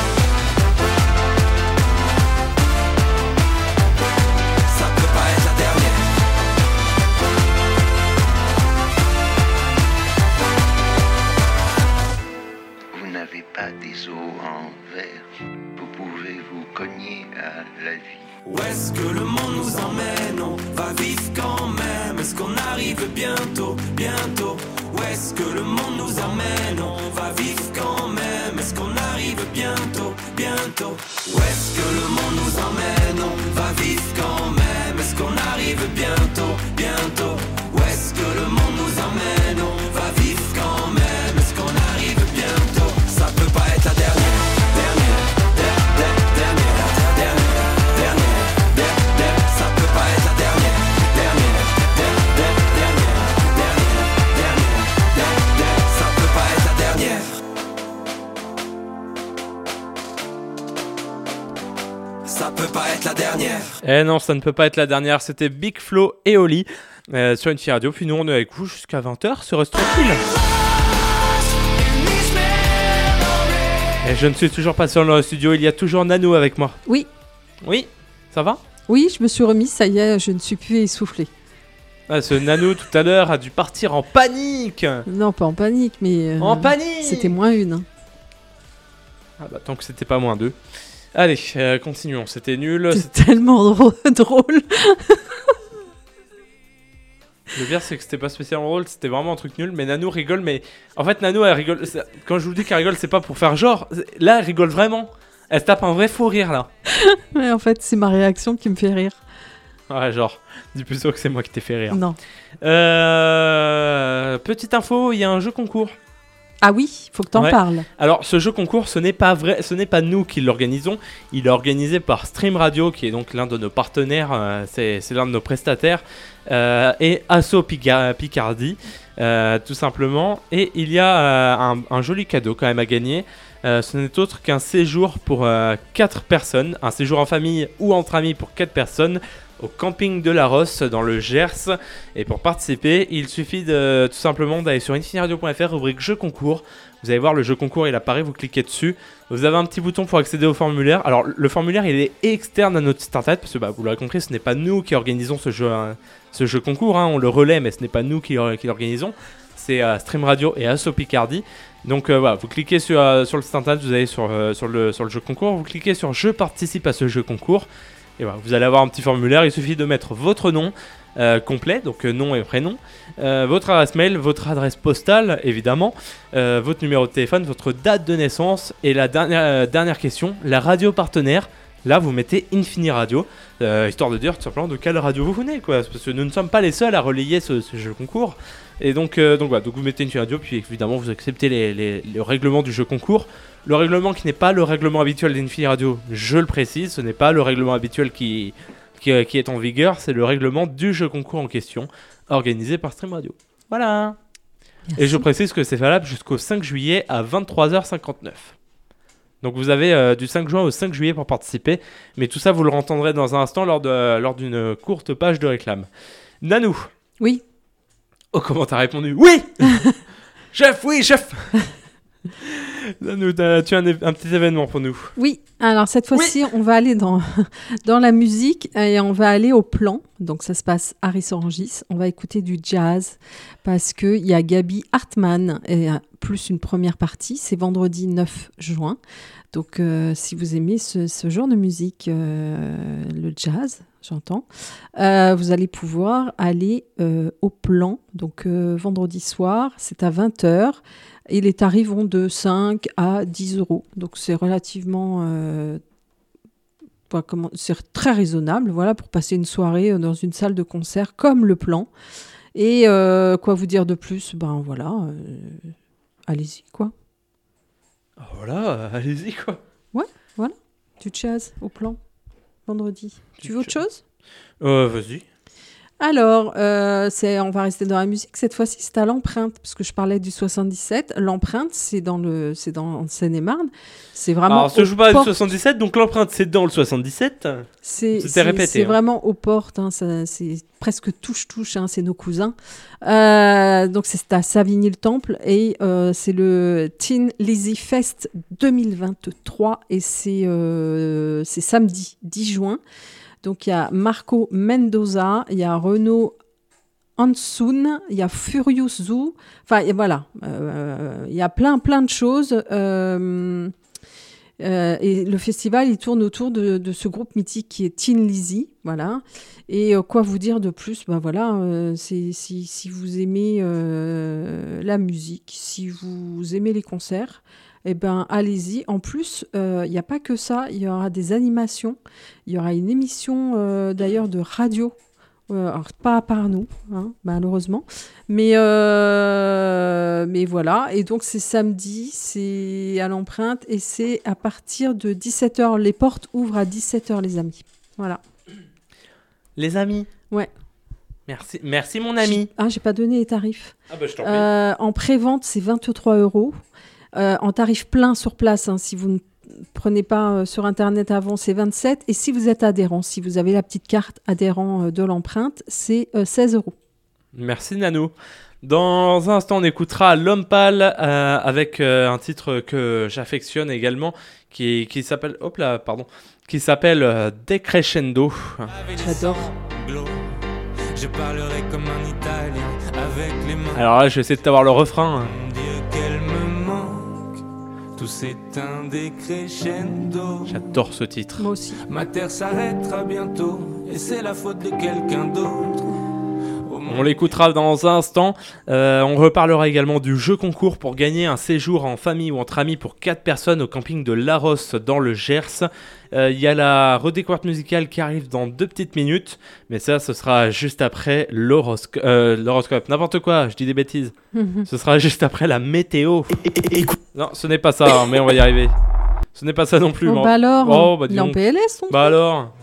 Ça peut pas être la dernière.
Vous n'avez pas des os en verre, vous pouvez vous cogner à la vie.
Où est-ce que le monde nous emmène? On va vivre quand même. Est-ce qu'on arrive bientôt, bientôt? Où est-ce que le monde nous emmène? On va vivre quand même. Est-ce qu'on arrive bientôt, bientôt? Où est-ce que le monde nous emmène? On va vivre quand même. Est-ce qu'on arrive bientôt, bientôt? Où est-ce que le monde nous emmène? On va vivre quand même. Est-ce qu'on arrive bientôt? Ça peut pas être la dernière. Dernière, der, der, dernière, dernière. Ça peut pas être la dernière. Dernière, der, der, dernière, dernière, dernière, der, der. Ça peut pas être la dernière. Ça peut pas être la dernière.
Eh non, ça ne peut pas être la dernière. C'était Big Flo et Oli euh, sur Infini Radio. Puis nous, on est avec vous jusqu'à vingt heures. Se reste tranquille. Et je ne suis toujours pas seul dans le studio. Il y a toujours Nano avec moi.
Oui.
Oui, ça va?
Oui, je me suis remise, ça y est, je ne suis plus essoufflée.
Ah, ce Nano tout à l'heure a dû partir en panique.
Non, pas en panique, mais... euh,
En panique.
C'était moins une. Hein.
Ah bah tant que c'était pas moins deux. Allez, euh, continuons. C'était nul.
C'est tellement drôle. drôle.
Le pire, c'est que c'était pas spécialement drôle, c'était vraiment un truc nul. Mais Nano rigole, mais en fait, Nano, elle rigole. c'est- Quand je vous dis qu'elle rigole, c'est pas pour faire genre. C'est- Là, elle rigole vraiment. Elle se tape un vrai fou rire là.
Ouais, en fait, c'est ma réaction qui me fait rire.
Ouais, genre, dis plutôt que c'est moi qui t'ai fait rire.
Non.
Euh, Petite info, il y a un jeu concours.
Ah oui, faut que t'en
Ouais.
parles.
Alors, ce jeu concours, ce n'est pas vrai, ce n'est pas nous qui l'organisons. Il est organisé par Stream Radio, qui est donc l'un de nos partenaires, euh, c'est, c'est l'un de nos prestataires, euh, et Asso Pica- Picardie, euh, tout simplement. Et il y a euh, un, un joli cadeau quand même à gagner. Euh, ce n'est autre qu'un séjour pour quatre personnes, un séjour en famille ou entre amis pour quatre personnes, au camping de la Rosse dans le Gers. Et pour participer, il suffit de, tout simplement d'aller sur infiniradio point f r, rubrique jeu concours. Vous allez voir le jeu concours, il apparaît, vous cliquez dessus. Vous avez un petit bouton pour accéder au formulaire. Alors le formulaire, il est externe à notre site internet parce que bah, vous l'aurez compris, ce n'est pas nous qui organisons ce jeu, hein, ce jeu concours. Hein, on le relaie, mais ce n'est pas nous qui, qui l'organisons. C'est euh, Stream Radio et Asso Picardie. Donc euh, voilà, vous cliquez sur, euh, sur le site internet, vous allez sur, euh, sur, le, sur le jeu concours, vous cliquez sur je participe à ce jeu concours. Et voilà, vous allez avoir un petit formulaire, il suffit de mettre votre nom euh, complet, donc euh, nom et prénom, euh, votre adresse mail, votre adresse postale évidemment, euh, votre numéro de téléphone, votre date de naissance et la dernière, euh, dernière question, la radio partenaire. Là vous mettez Infini Radio, euh, histoire de dire tout simplement de quelle radio vous venez, quoi, parce que nous ne sommes pas les seuls à relayer ce, ce jeu concours. Et donc, euh, donc voilà, donc vous mettez Infini Radio, puis évidemment vous acceptez les, les, le règlement du jeu concours. Le règlement qui n'est pas le règlement habituel d'Infini Radio, je le précise, ce n'est pas le règlement habituel qui, qui, qui est en vigueur, c'est le règlement du jeu concours en question, organisé par Stream Radio. Voilà.
Merci.
Et je précise que c'est valable jusqu'au cinq juillet à vingt-trois heures cinquante-neuf. Donc vous avez euh, du cinq juin au cinq juillet pour participer, mais tout ça vous le entendrez dans un instant lors, de, lors d'une courte page de réclame. Nanou.
Oui.
Oh, comment t'as répondu? Oui. Chef, oui, chef. Nanou, t'as- tu as un, é- un petit événement pour nous.
Oui, alors cette fois-ci, on va aller dans, dans la musique et on va aller au plan. Donc ça se passe à Rissorangis. On va écouter du jazz parce qu'il y a Gabi Hartmann et euh, plus une première partie. C'est vendredi neuf juin. Donc euh, si vous aimez ce, ce genre de musique, euh, le jazz, j'entends, euh, vous allez pouvoir aller euh, au plan. Donc euh, vendredi soir, c'est à vingt heures. Et les tarifs vont de cinq à dix euros. Donc c'est relativement... euh, pas comment- c'est très raisonnable, voilà, pour passer une soirée euh, dans une salle de concert comme le plan. Et euh, quoi vous dire de plus? Ben voilà, euh, allez-y, quoi.
Oh, voilà, euh, allez-y quoi.
Du jazz au plan, vendredi.
Du
Tu veux autre
jazz.
chose?
Euh, vas-y.
Alors, euh, c'est, on va rester dans la musique. Cette fois-ci, c'est à l'Empreinte, parce que je parlais du soixante-dix-sept. L'Empreinte, c'est dans le, c'est dans en Seine-et-Marne. C'est vraiment.
Alors, ce
aux
joue pas du
portes-
soixante-dix-sept, donc l'empreinte c'est dans le soixante-dix-sept.
C'est,
C'était
c'est-
répété,
c'est
hein.
vraiment aux portes. Hein, ça- c'est presque touche-touche. Hein, c'est nos cousins. Euh, donc, c'est à Savigny-le-Temple et euh, c'est le Teen Lizzy Fest deux mille vingt-trois et c'est, euh, c'est samedi dix juin. Donc, il y a Marco Mendoza, il y a Renaud Hansoun, il y a Furious Zoo. Enfin, et voilà, euh, il y a plein, plein de choses. Euh, euh, et le festival, il tourne autour de, de ce groupe mythique qui est Teen Lizzy. Voilà. Et euh, quoi vous dire de plus? Ben voilà, euh, c'est, si, si vous aimez euh, la musique, si vous aimez les concerts, eh ben, allez-y. En plus, il n'y a pas que ça, il y aura des animations. Il y aura une émission euh, d'ailleurs de radio. Euh, alors, pas par nous, hein, malheureusement. Mais, euh, mais voilà. Et donc, c'est samedi, c'est à l'Empreinte et c'est à partir de dix-sept heures. Les portes ouvrent à dix-sept heures, les amis. Voilà.
Les amis.
Ouais.
Merci, merci mon ami.
Ah, j'ai pas donné les tarifs.
Ah bah je t'en prie.
Euh, en pré-vente, c'est vingt-trois euros. Euh, en tarif plein sur place, hein, si vous ne prenez pas euh, sur Internet avant, c'est vingt-sept. Et si vous êtes adhérent, si vous avez la petite carte adhérent euh, de l'Empreinte, c'est euh, seize euros.
Merci Nano. Dans un instant, on écoutera L'Homme Pâle euh, avec euh, un titre que j'affectionne également, qui, qui s'appelle, hop là, pardon, qui s'appelle euh, Decrescendo.
J'adore.
Je parlerai comme un Italien avec les mains.
Alors là, je vais essayer de t'avoir le refrain.
Mon Dieu, qu'elle me manque. Tout s'éteint décrescendo.
J'adore ce titre.
Moi aussi.
Ma terre s'arrêtera bientôt et c'est la faute de quelqu'un d'autre. Au
On l'écoutera dans un instant. Euh, on reparlera également du jeu concours pour gagner un séjour en famille ou entre amis pour quatre personnes au camping de Laros dans le Gers. Il euh, y a la redécouverte musicale qui arrive dans deux petites minutes, mais ça, ce sera juste après l'horosc- euh, l'horoscope. N'importe quoi, je dis des bêtises. Ce sera juste après la météo. Non, ce n'est pas ça, hein, mais on va y arriver. Ce n'est pas ça non plus.
Oh,
mais-
bah alors,
Oh, bah dis
il est en
donc.
P L S, ton
Bah alors.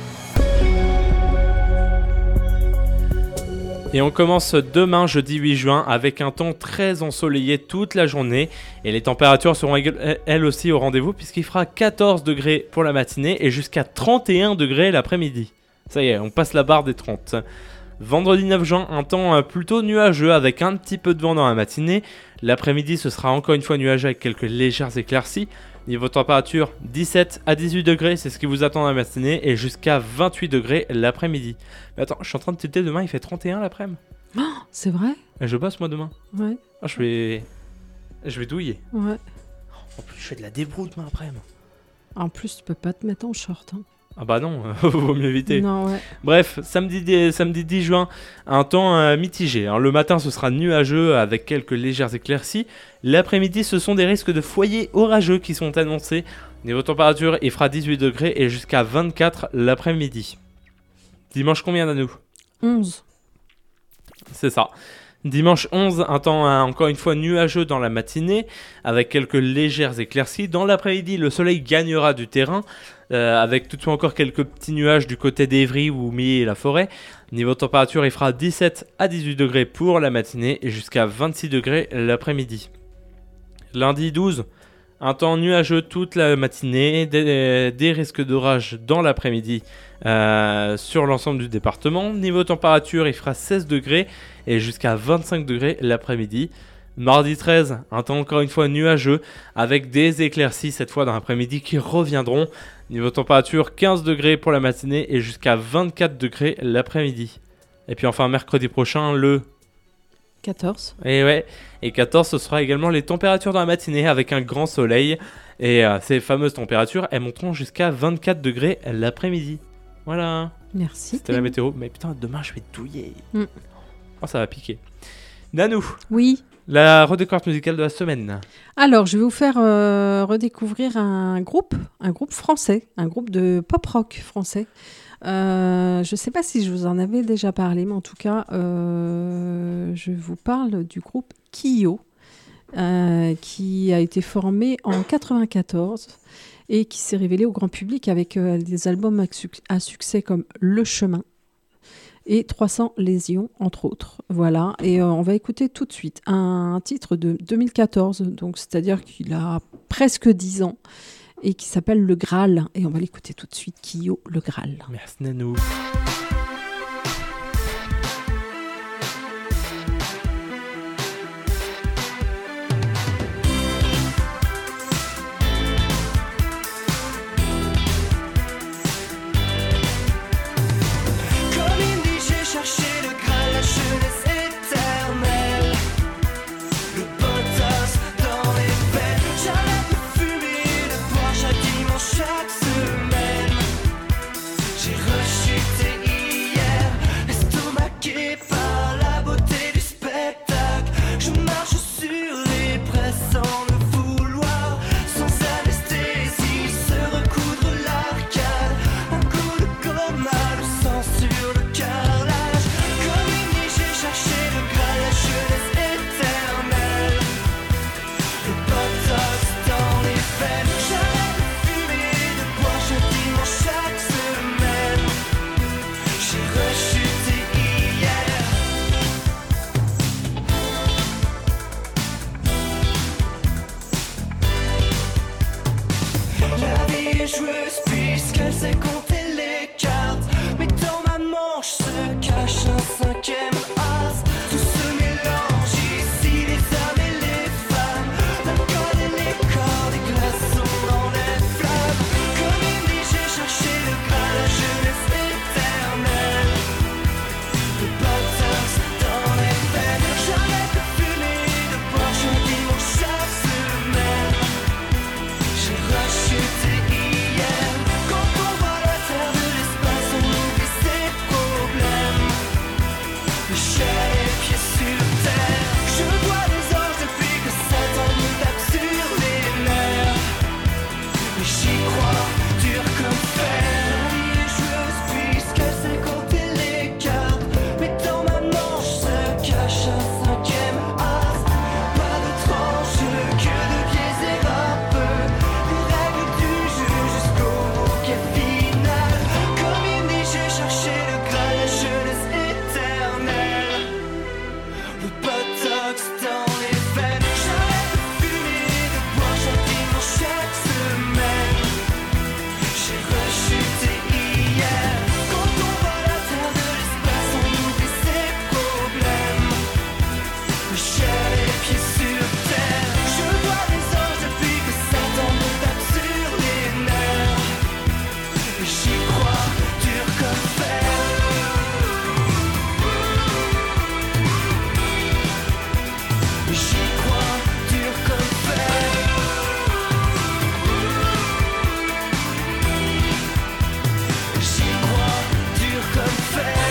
Et on commence demain, jeudi huit juin, avec un temps très ensoleillé toute la journée. Et les températures seront égale- elles aussi au rendez-vous, puisqu'il fera quatorze degrés pour la matinée et jusqu'à trente et un degrés l'après-midi. Ça y est, on passe la barre des trente. Vendredi neuf juin, un temps euh, plutôt nuageux avec un petit peu de vent dans la matinée. L'après-midi, ce sera encore une fois nuageux avec quelques légères éclaircies. Niveau température, dix-sept à dix-huit degrés, c'est ce qui vous attend dans la matinée, et jusqu'à vingt-huit degrés l'après-midi. Mais attends, je suis en train de têter, demain il fait trente et un l'après-midi.
Oh, c'est vrai?
Et je bosse moi demain.
Ouais,
Ah, je vais. Je vais douiller.
ouais.
En plus, je fais de la débrouille demain après-midi.
En plus, tu peux pas te mettre en short. Hein.
Ah bah non, vaut mieux éviter.
Non, ouais.
Bref, samedi, dix- samedi dix juin, un temps euh, mitigé. hein. Le matin, ce sera nuageux avec quelques légères éclaircies. L'après-midi, ce sont des risques de foyers orageux qui sont annoncés. Niveau température, il fera dix-huit degrés et jusqu'à vingt-quatre l'après-midi. Dimanche, combien d'anneaux?
onze.
C'est ça. Dimanche onze, un temps hein, encore une fois nuageux dans la matinée, avec quelques légères éclaircies. Dans l'après-midi, le soleil gagnera du terrain, euh, avec toutefois encore quelques petits nuages du côté d'Evry ou Milly et la forêt. Niveau température, il fera dix-sept à dix-huit degrés pour la matinée et jusqu'à vingt-six degrés l'après-midi. Lundi douze, un temps nuageux toute la matinée, des, des risques d'orage dans l'après-midi euh, sur l'ensemble du département. Niveau température, il fera seize degrés et jusqu'à vingt-cinq degrés l'après-midi. Mardi treize, un temps encore une fois nuageux avec des éclaircies cette fois dans l'après-midi qui reviendront. Niveau température, quinze degrés pour la matinée et jusqu'à vingt-quatre degrés l'après-midi. Et puis enfin mercredi prochain, le...
quatorze.
Et ouais, et quatorze, ce sera également les températures dans la matinée avec un grand soleil. Et euh, ces fameuses températures, elles monteront jusqu'à vingt-quatre degrés l'après-midi. Voilà,
Merci.
c'était la météo. Mais putain, demain je vais douiller.
Mm.
Oh, ça va piquer. Nanou,
Oui.
la redécouverte musicale de la semaine.
Alors, je vais vous faire euh, redécouvrir un groupe, un groupe français, un groupe de pop-rock français. Euh, je ne sais pas si je vous en avais déjà parlé, mais en tout cas, euh, je vous parle du groupe Kyo, euh, qui a été formé en quatre-vingt-quatorze et qui s'est révélé au grand public avec euh, des albums à, suc- à succès comme Le Chemin et trois cents lésions, entre autres. Voilà, et euh, on va écouter tout de suite un, un titre de deux mille quatorze, donc c'est-à-dire qu'il a presque dix ans, et qui s'appelle Le Graal. Et on va l'écouter tout de suite, Kyo, Le Graal.
Merci Nanou.
Comme il dit, j'ai cherché le Graal, la jeunesse éternelle. Le botox dans les veines. J'arrête de fumer, de boire chaque dimanche, chaque semaine. J'ai rechuté hier, estomaqué par la beauté du spectacle. Je marche sur les presses sans le vouloir, sans anesthésie, se recoudre l'arcade. Un coup de gomme à le sang sur le carrelage. Comme il dit, j'ai cherché le Graal, la jeunesse éternelle. Le botox dans les veines. J'arrête de fumer, de boire chaque dimanche, chaque semaine. J'ai rechuté hier. La vie est joueuse puisqu'elle sait compter les cartes. Mais dans ma manche se cache un cinquième as. Tout se mélange ici, les hommes et les femmes. L'alcool et les corps, des glaçons dans les flammes. Comme il dit, j'ai cherché le Graal, la jeunesse éternelle. Le botox dans les veines. J'arrête de fumer, de boire chaque dimanche, chaque semaine. J'ai racheté hier. Quand on voit la J'ai les pieds sur terre. Je vois les anges depuis que Satan me tape sur les nerfs. J'y crois dur comme fer. J'y crois dur comme fer. J'y crois dur comme fer.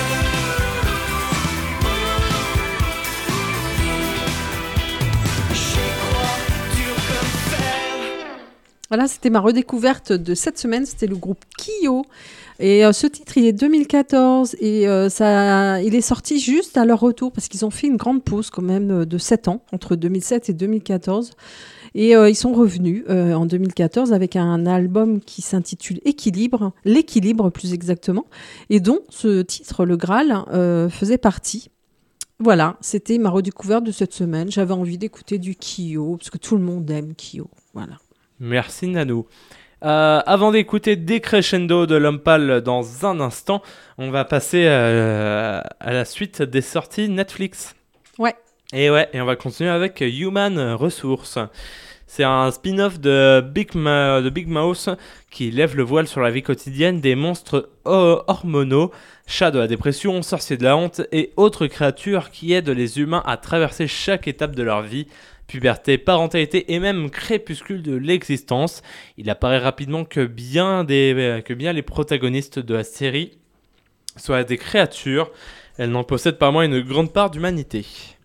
J'y crois dur comme fer.
Voilà, c'était ma redécouverte de cette semaine. C'était le groupe Kyo. Et euh, ce titre, il est deux mille quatorze et euh, ça, il est sorti juste à leur retour parce qu'ils ont fait une grande pause quand même euh, de sept ans, entre deux mille sept et deux mille quatorze. Et euh, ils sont revenus euh, en deux mille quatorze avec un album qui s'intitule Équilibre, l'équilibre plus exactement, et dont ce titre, le Graal, euh, faisait partie. Voilà, c'était ma redécouverte de cette semaine. J'avais envie d'écouter du Kyo parce que tout le monde aime Kyo. Voilà.
Merci Nanou. Euh, avant d'écouter Decrescendo de L'Homme Pâle dans un instant, on va passer euh, à la suite des sorties Netflix.
Ouais.
Et ouais, et on va continuer avec Human Resource. C'est un spin-off de Big, Ma- de Big Mouth qui lève le voile sur la vie quotidienne des monstres ho- hormonaux, chats de la dépression, sorciers de la honte et autres créatures qui aident les humains à traverser chaque étape de leur vie. Puberté, parentalité et même crépuscule de l'existence. Il apparaît rapidement que bien, des, que bien les protagonistes de la série soient des créatures. Elles n'en possèdent pas moins une grande part d'humanité.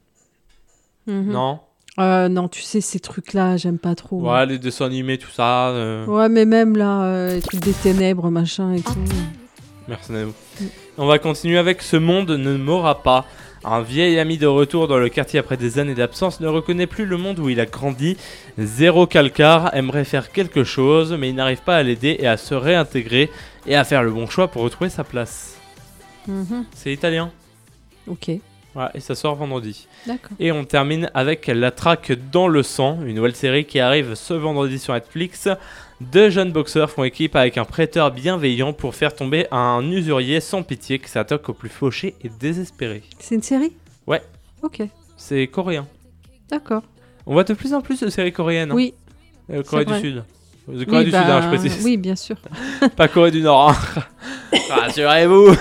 Mhm.
Non
Euh, non, tu sais, ces trucs-là, j'aime pas trop.
Ouais, les dessins animés, tout ça. euh,
Ouais, mais même là, euh, les trucs des ténèbres, machin et tout.
Merci Nanou. On va continuer avec Ce monde ne m'aura pas. Un vieil ami de retour dans le quartier après des années d'absence ne reconnaît plus le monde où il a grandi. Zéro calcar aimerait faire quelque chose, mais il n'arrive pas à l'aider et à se réintégrer et à faire le bon choix pour retrouver sa place.
Mhm.
C'est italien.
Ok,
Ouais, et ça sort vendredi.
d'accord.
Et on termine avec La Traque dans le sang, une nouvelle série qui arrive ce vendredi sur Netflix. Deux jeunes boxeurs font équipe avec un prêteur bienveillant pour faire tomber un usurier sans pitié qui s'attaque aux plus fauchés et désespérés.
C'est une série ?
Ouais.
Ok,
C'est coréen.
d'accord.
On voit de plus en plus de séries coréennes. hein.
Oui.
Euh, Corée
c'est
du
vrai.
Sud. De Corée
Oui,
du
bah,
Sud, hein, je précise.
Oui, bien sûr.
Pas Corée du Nord. hein. Rassurez-vous.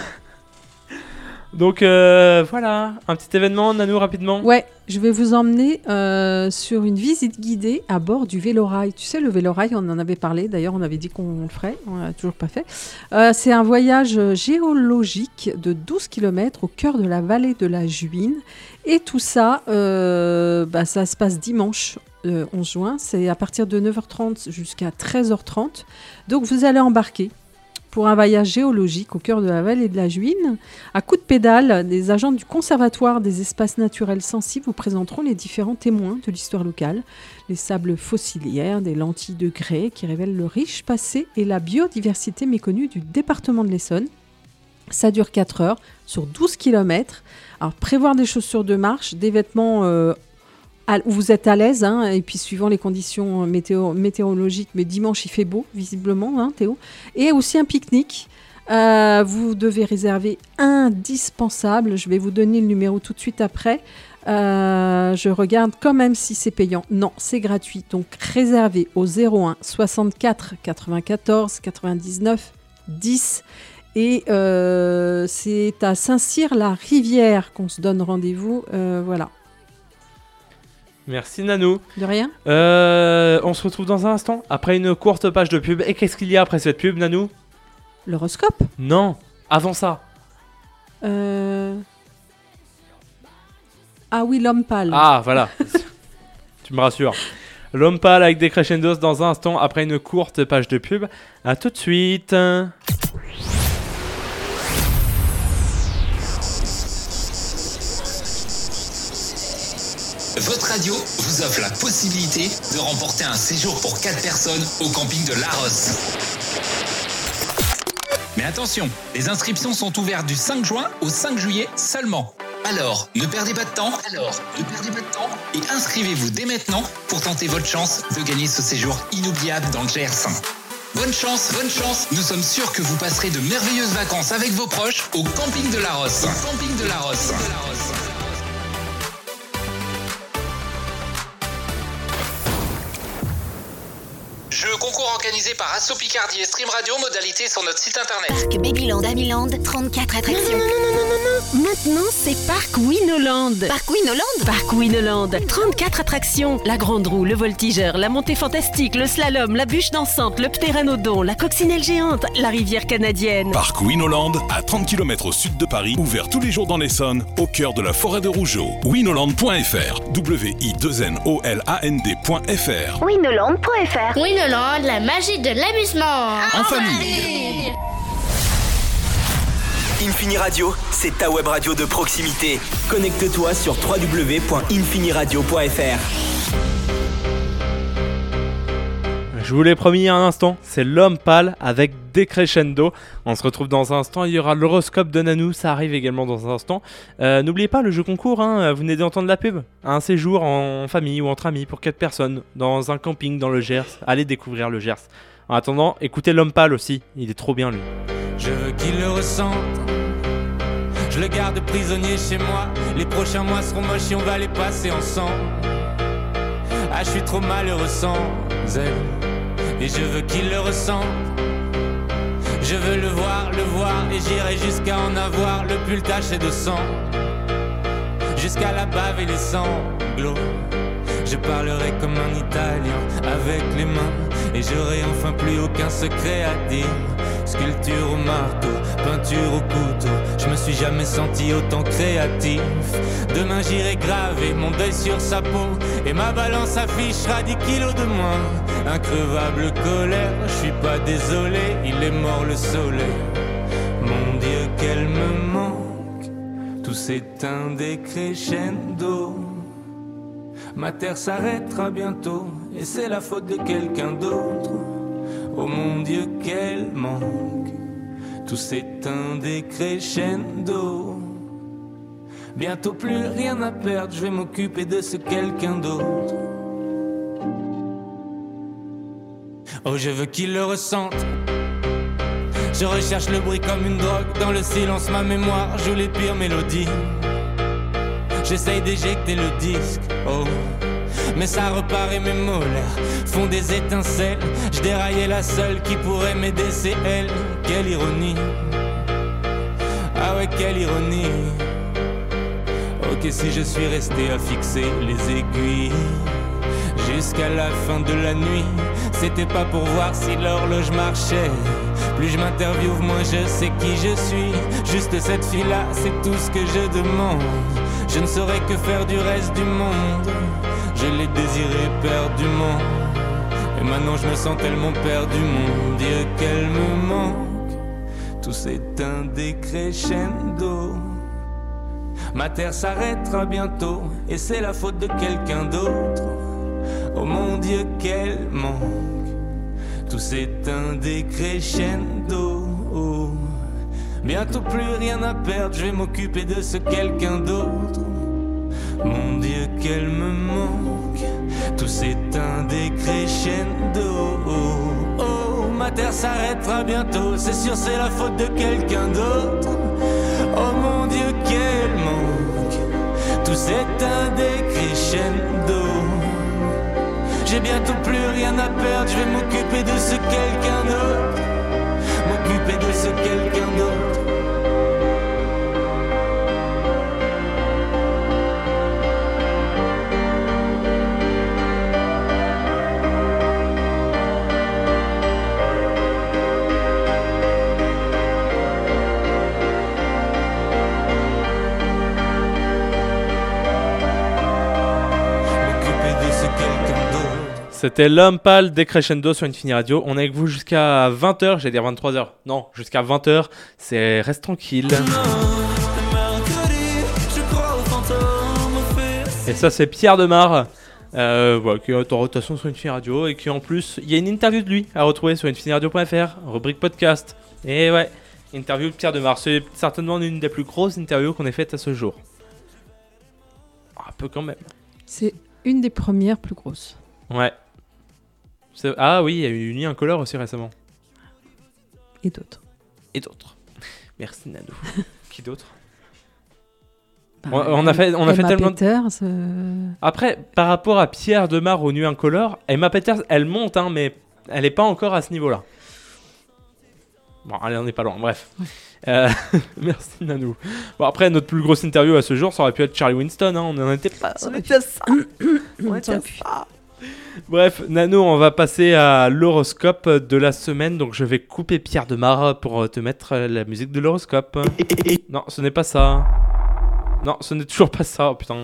Donc euh, voilà, un petit événement, Nanou, rapidement.
Ouais, je vais vous emmener euh, sur une visite guidée à bord du Vélorail. Tu sais, le Vélorail, on en avait parlé. D'ailleurs, on avait dit qu'on le ferait. On l'a toujours pas fait. Euh, c'est un voyage géologique de douze kilomètres au cœur de la vallée de la Juine. Et tout ça, euh, bah, ça se passe dimanche euh, onze juin. C'est à partir de neuf heures trente jusqu'à treize heures trente. Donc, vous allez embarquer pour un voyage géologique au cœur de la vallée de la Juine. À coup de pédale, des agents du Conservatoire des espaces naturels sensibles vous présenteront les différents témoins de l'histoire locale, les sables fossilières, des lentilles de grès qui révèlent le riche passé et la biodiversité méconnue du département de l'Essonne. Ça dure quatre heures sur douze kilomètres. Alors, prévoir des chaussures de marche, des vêtements euh, à- où vous êtes à l'aise, hein, et puis suivant les conditions météo- météorologiques, mais dimanche il fait beau, visiblement, hein, Théo, et aussi un pique-nique. Euh, vous devez réserver indispensable, je vais vous donner le numéro tout de suite après. Euh, je regarde quand même si c'est payant. Non, c'est gratuit, donc réservez au zéro un soixante-quatre quatre-vingt-quatorze quatre-vingt-dix-neuf dix. Et euh, c'est à Saint-Cyr-la-Rivière qu'on se donne rendez-vous. Euh, voilà.
Merci Nanou.
De rien.
Euh, on se retrouve dans un instant, après une courte page de pub. Et qu'est-ce qu'il y a après cette pub, Nanou?
L'horoscope.
Non, avant ça.
Euh... Ah oui, l'homme pâle.
Ah, voilà. Tu me rassures. L'homme pâle avec des crescendos dans un instant, après une courte page de pub. A tout de suite.
Votre radio vous offre la possibilité de remporter un séjour pour quatre personnes au camping de Larros. Mais attention, les inscriptions sont ouvertes du cinq juin au cinq juillet seulement. Alors, ne perdez pas de temps, alors, ne perdez pas de temps et inscrivez-vous dès maintenant pour tenter votre chance de gagner ce séjour inoubliable dans le Gers. Bonne chance, bonne chance. Nous sommes sûrs que vous passerez de merveilleuses vacances avec vos proches au camping de Larros. Au camping de Larros. Jeu concours organisé par Asso Picardie et Stream Radio, modalité sur notre site internet.
Parc Babyland à Milan, trente-quatre attractions. Non, non, non, non, non, non. Maintenant, c'est Parc Winoland. Parc Winoland Parc Winoland. trente-quatre attractions. La grande roue, le voltigeur, la montée fantastique, le slalom, la bûche dansante, le ptéranodon, la coccinelle géante, la rivière canadienne.
Parc Winoland, à trente kilomètres au sud de Paris, ouvert tous les jours dans l'Essonne, au cœur de la forêt de Rougeot. winoland point f r. W I deux N O L A N D point f r.
Winoland point f r.
Winoland, la magie de l'amusement.
En famille.
Infini Radio, c'est ta web radio de proximité. Connecte-toi sur w w w point infini radio point f r.
Je vous l'ai promis il y a un instant, c'est l'homme pâle avec Decrescendo. On se retrouve dans un instant, il y aura l'horoscope de Nanou, ça arrive également dans un instant. Euh, n'oubliez pas le jeu concours, hein, vous venez d'entendre la pub. Un séjour en famille ou entre amis pour quatre personnes, dans un camping dans le Gers. Allez découvrir le Gers. En attendant, écoutez l'homme pâle aussi, il est trop bien lui.
Je veux qu'il le ressente. Je le garde prisonnier chez moi. Les prochains mois seront moches et on va les passer ensemble. Ah, je suis trop malheureux sans elle. Et je veux qu'il le ressente. Je veux le voir, le voir. Et j'irai jusqu'à en avoir le pull taché de sang. Jusqu'à la bave et les sanglots. Je parlerai comme un Italien avec les mains. Et j'aurai enfin plus aucun secret à dire. Sculpture au marteau, peinture au couteau. Je me suis jamais senti autant créatif. Demain j'irai graver mon deuil sur sa peau. Et ma balance affichera dix kilos de moins. Increvable colère, je suis pas désolé. Il est mort le soleil. Mon Dieu qu'elle me manque. Tout s'éteint décrescendo. Ma terre s'arrêtera bientôt. Et c'est la faute de quelqu'un d'autre. Oh mon Dieu qu'elle manque. Tout s'éteint décrescendo. Bientôt plus rien à perdre. Je vais m'occuper de ce quelqu'un d'autre. Oh je veux qu'il le ressente. Je recherche le bruit comme une drogue. Dans le silence ma mémoire joue les pires mélodies. J'essaye d'éjecter le disque. Oh mais ça repart et mes molaires font des étincelles. Je déraillais la seule qui pourrait m'aider, c'est elle. Quelle ironie. Ah ouais quelle ironie. Ok si je suis resté à fixer les aiguilles jusqu'à la fin de la nuit, c'était pas pour voir si l'horloge marchait. Plus je m'interviewe, moins je sais qui je suis. Juste cette fille-là, c'est tout ce que je demande. Je ne saurais que faire du reste du monde. Je l'ai désiré perdument. Et maintenant je me sens tellement perdu. Mon Dieu qu'elle me manque. Tout s'éteint décrescendo. Ma terre s'arrêtera bientôt. Et c'est la faute de quelqu'un d'autre. Oh mon Dieu qu'elle manque. Tout s'éteint décrescendo. Oh. Bientôt plus rien à perdre. Je vais m'occuper de ce quelqu'un d'autre. Mon Dieu qu'elle me manque. Tout s'éteint décrescendo. Oh, oh, ma terre s'arrêtera bientôt. C'est sûr c'est la faute de quelqu'un d'autre. Oh mon Dieu qu'elle manque. Tout s'éteint décrescendo. J'ai bientôt plus rien à perdre. Je vais m'occuper de ce quelqu'un d'autre. M'occuper de ce quelqu'un d'autre.
C'était l'homme pâle Decrescendo sur Infini Radio. On est avec vous jusqu'à vingt heures, j'allais dire vingt-trois heures. Non, jusqu'à vingt heures. C'est Reste tranquille. Et ça, c'est Pierre Demar, euh, voilà, qui est en rotation sur Infini Radio. Et qui en plus, il y a une interview de lui à retrouver sur infini radio point f r, rubrique podcast. Et ouais, interview de Pierre Demar. C'est certainement une des plus grosses interviews qu'on ait faites à ce jour. Un peu quand même.
C'est une des premières plus grosses.
Ouais. C'est... Ah oui, il y a eu une Incolore aussi récemment.
Et d'autres.
Et d'autres. Merci Nanou. Qui d'autre?
Bah,
on, on a fait, on a
Emma
fait tellement.
Peters, euh...
Après, par rapport à Pierre Demar aux Nuits Incolores, Emma Peters, elle monte, hein, mais elle est pas encore à ce niveau-là. Bon, allez, on n'est pas loin, bref. Euh, merci Nanou. Bon, après, notre plus grosse interview à ce jour, ça aurait pu être Charlie Winston, hein, on en était pas... On était à ça. On était à ça. Bref, Nano, on va passer à l'horoscope de la semaine. Donc je vais couper Pierre Demar pour te mettre la musique de l'horoscope. Non, ce n'est pas ça. Non, ce n'est toujours pas ça, oh, putain.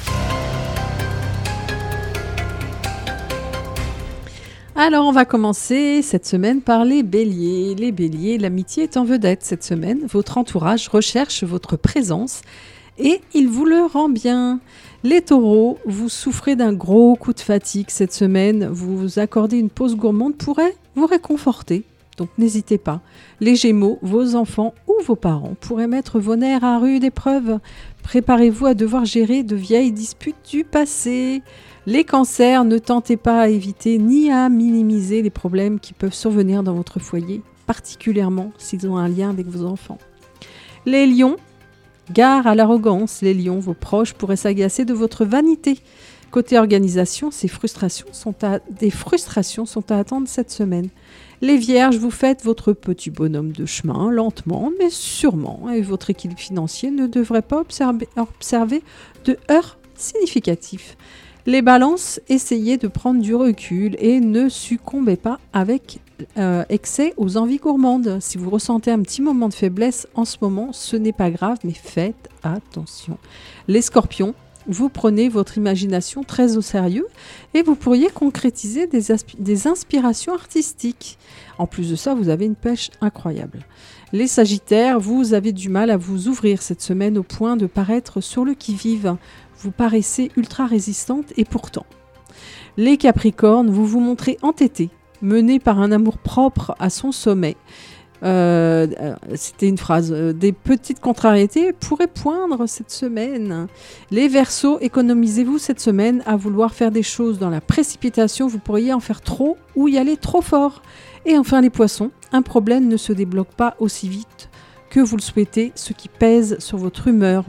Alors on va commencer cette semaine par les béliers. Les béliers, l'amitié est en vedette cette semaine. Votre entourage recherche votre présence et il vous le rend bien. Les taureaux, vous souffrez d'un gros coup de fatigue cette semaine. Vous accordez une pause gourmande pourrait vous réconforter. Donc n'hésitez pas. Les gémeaux, vos enfants ou vos parents pourraient mettre vos nerfs à rude épreuve. Préparez-vous à devoir gérer de vieilles disputes du passé. Les cancers, ne tentez pas à éviter ni à minimiser les problèmes qui peuvent survenir dans votre foyer, particulièrement s'ils ont un lien avec vos enfants. Les lions, gare à l'arrogance, les lions, vos proches pourraient s'agacer de votre vanité. Côté organisation, ces frustrations sont à, des frustrations sont à attendre cette semaine. Les vierges, vous faites votre petit bonhomme de chemin, lentement mais sûrement, et votre équilibre financier ne devrait pas observer, observer de heurts significatifs. Les balances, essayez de prendre du recul et ne succombez pas avec euh, excès aux envies gourmandes. Si vous ressentez un petit moment de faiblesse en ce moment, ce n'est pas grave, mais faites attention. Les scorpions, vous prenez votre imagination très au sérieux et vous pourriez concrétiser des, aspi- des inspirations artistiques. En plus de ça, vous avez une pêche incroyable. Les sagittaires, vous avez du mal à vous ouvrir cette semaine au point de paraître sur le qui-vive. Vous paraissez ultra résistante et pourtant. Les capricornes, vous vous montrez entêtés, menés par un amour propre à son sommet. Euh, c'était une phrase. Euh, des petites contrariétés pourraient poindre cette semaine. Les Verseaux, économisez-vous cette semaine à vouloir faire des choses dans la précipitation. Vous pourriez en faire trop ou y aller trop fort. Et enfin les Poissons, un problème ne se débloque pas aussi vite que vous le souhaitez, ce qui pèse sur votre humeur.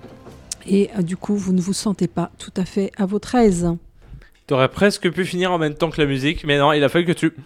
Et euh, du coup, vous ne vous sentez pas tout à fait à votre aise.
T'aurais presque pu finir en même temps que la musique, mais non, il a fallu que tu...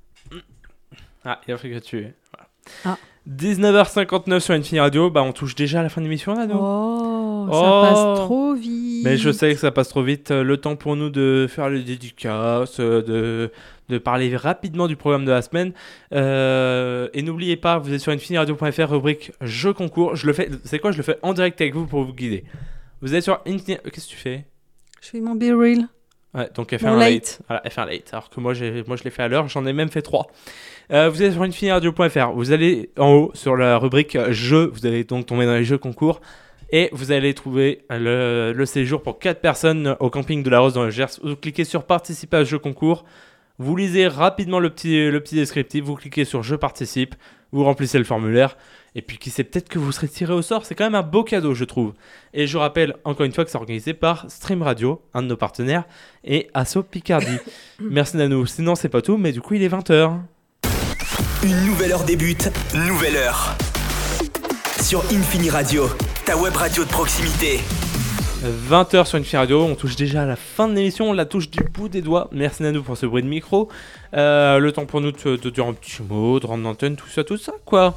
Ah, il a fallu que tu... Voilà.
Ah.
dix-neuf heures cinquante-neuf sur Infini Radio, bah on touche déjà à la fin de l'émission là, nous.
Oh,
Oh.
ça passe trop vite.
Mais je sais que ça passe trop vite. Le temps pour nous de faire les dédicaces, de, de parler rapidement du programme de la semaine. Euh, et n'oubliez pas, vous êtes sur infini radio point f r, rubrique Jeux concours. Je le fais, c'est quoi? Je le fais en direct avec vous pour vous guider. Vous êtes sur Infini... Qu'est-ce que tu fais?
Je fais mon B-Reel.
Ouais, donc F
Mon
un
late.
late. Voilà, F un late. Alors que moi, j'ai, moi je l'ai fait à l'heure, j'en ai même fait trois. Euh, vous êtes sur infini radio point f r. Vous allez en haut sur la rubrique Jeux. Vous allez donc tomber dans les jeux concours. Et vous allez trouver le, le séjour pour quatre personnes au camping de la Rose dans le Gers. Vous cliquez sur participer à ce jeu concours. Vous lisez rapidement le petit, le petit descriptif. Vous cliquez sur je participe. Vous remplissez le formulaire. Et puis qui sait, peut-être que vous serez tiré au sort. C'est quand même un beau cadeau, je trouve. Et je rappelle encore une fois que c'est organisé par Stream Radio, un de nos partenaires, et Asso Picardie. Merci Nanou. Sinon, c'est pas tout, mais du coup, il est vingt heures.
Une nouvelle heure débute, nouvelle heure. Sur Infini Radio, ta web radio de proximité.
vingt heures sur Infini Radio, on touche déjà à la fin de l'émission, on la touche du bout des doigts. Merci Nanou pour ce bruit de micro. Euh, le temps pour nous de, de dire un petit mot, de rendre l'antenne, tout ça, tout ça, quoi.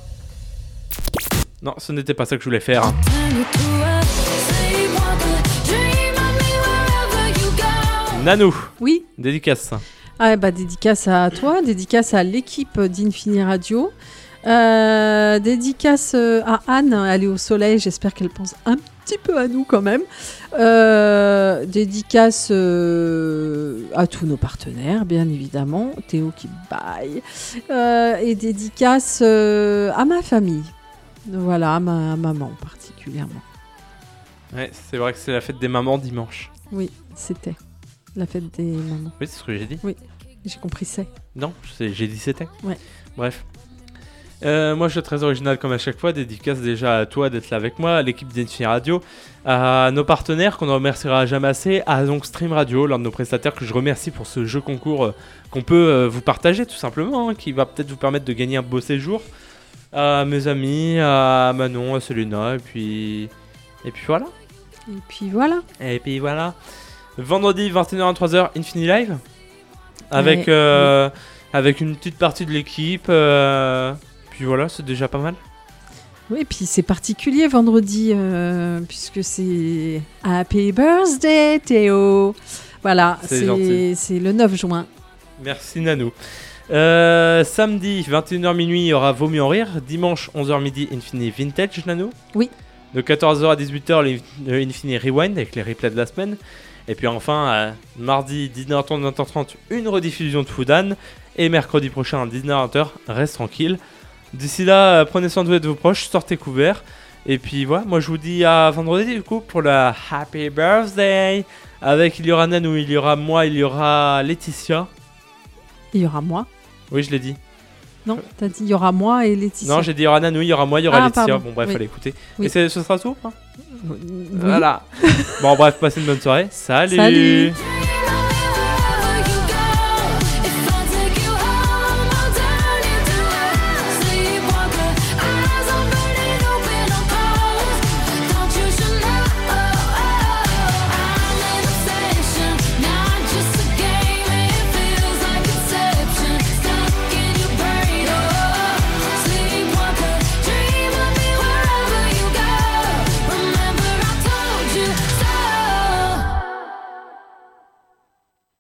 Non, ce n'était pas ça que je voulais faire. Nanou.
Oui.
Dédicace.
Ah bah dédicace à toi, dédicace à l'équipe d'Infini Radio, euh, dédicace euh, à Anne, elle est au soleil, j'espère qu'elle pense un petit peu à nous quand même, euh, dédicace euh, à tous nos partenaires bien évidemment, Théo qui baille, euh, et dédicace euh, à ma famille, voilà, à ma maman particulièrement.
Ouais, c'est vrai que c'est la fête des mamans dimanche.
Oui, c'était la fête des mamans.
Oui, c'est ce que j'ai dit.
Oui, j'ai compris c'est.
Non, c'est, j'ai dit c'était.
Ouais.
Bref. Euh, moi, je suis très original comme à chaque fois. Dédicace déjà à toi d'être là avec moi, à l'équipe d'Infini Radio, à nos partenaires qu'on ne remerciera jamais assez, à donc Stream Radio, l'un de nos prestataires que je remercie pour ce jeu concours euh, qu'on peut euh, vous partager tout simplement, hein, qui va peut-être vous permettre de gagner un beau séjour. À mes amis, à Manon, à Selena, et puis... Et puis voilà.
Et puis voilà.
Et puis voilà. Vendredi vingt et une heures vingt-trois heures, Infini Live. Avec
Ouais,
euh,
oui.
avec une petite partie de l'équipe. euh, Puis voilà, c'est déjà pas mal.
Oui, puis c'est particulier vendredi, euh, puisque c'est Happy Birthday Théo. Voilà,
C'est
c'est
gentil.
c'est le neuf juin.
Merci Nanou. Euh, samedi, vingt et une heures minuit, il y aura Vaut mieux en rire. Dimanche, onze heures midi, Infini Vintage, Nanou.
Oui.
De quatorze heures à dix-huit heures, le le Infini Rewind avec les replays de la semaine. Et puis enfin, euh, mardi, dix-neuf heures trente, vingt heures trente, une rediffusion de Foudan. Et mercredi prochain, dix-neuf heures, vingt heures, reste tranquille. D'ici là, euh, prenez soin de vous et de vos proches, sortez couverts. Et puis voilà, moi je vous dis à vendredi du coup pour la Happy Birthday. Avec il y aura Nanou, il y aura moi, il y aura Laetitia.
Il y aura moi.
Oui, je l'ai dit.
Non, t'as dit il y aura moi et Laetitia.
Non, j'ai dit il y aura Nanou, il y aura moi, il y aura
Ah,
Laetitia.
pardon.
Bon, bref,
Oui.
fallait écouter.
Oui.
Et c'est- ce sera tout hein
Oui.
Voilà. Bon, bref, passez une bonne soirée. Salut.
Salut.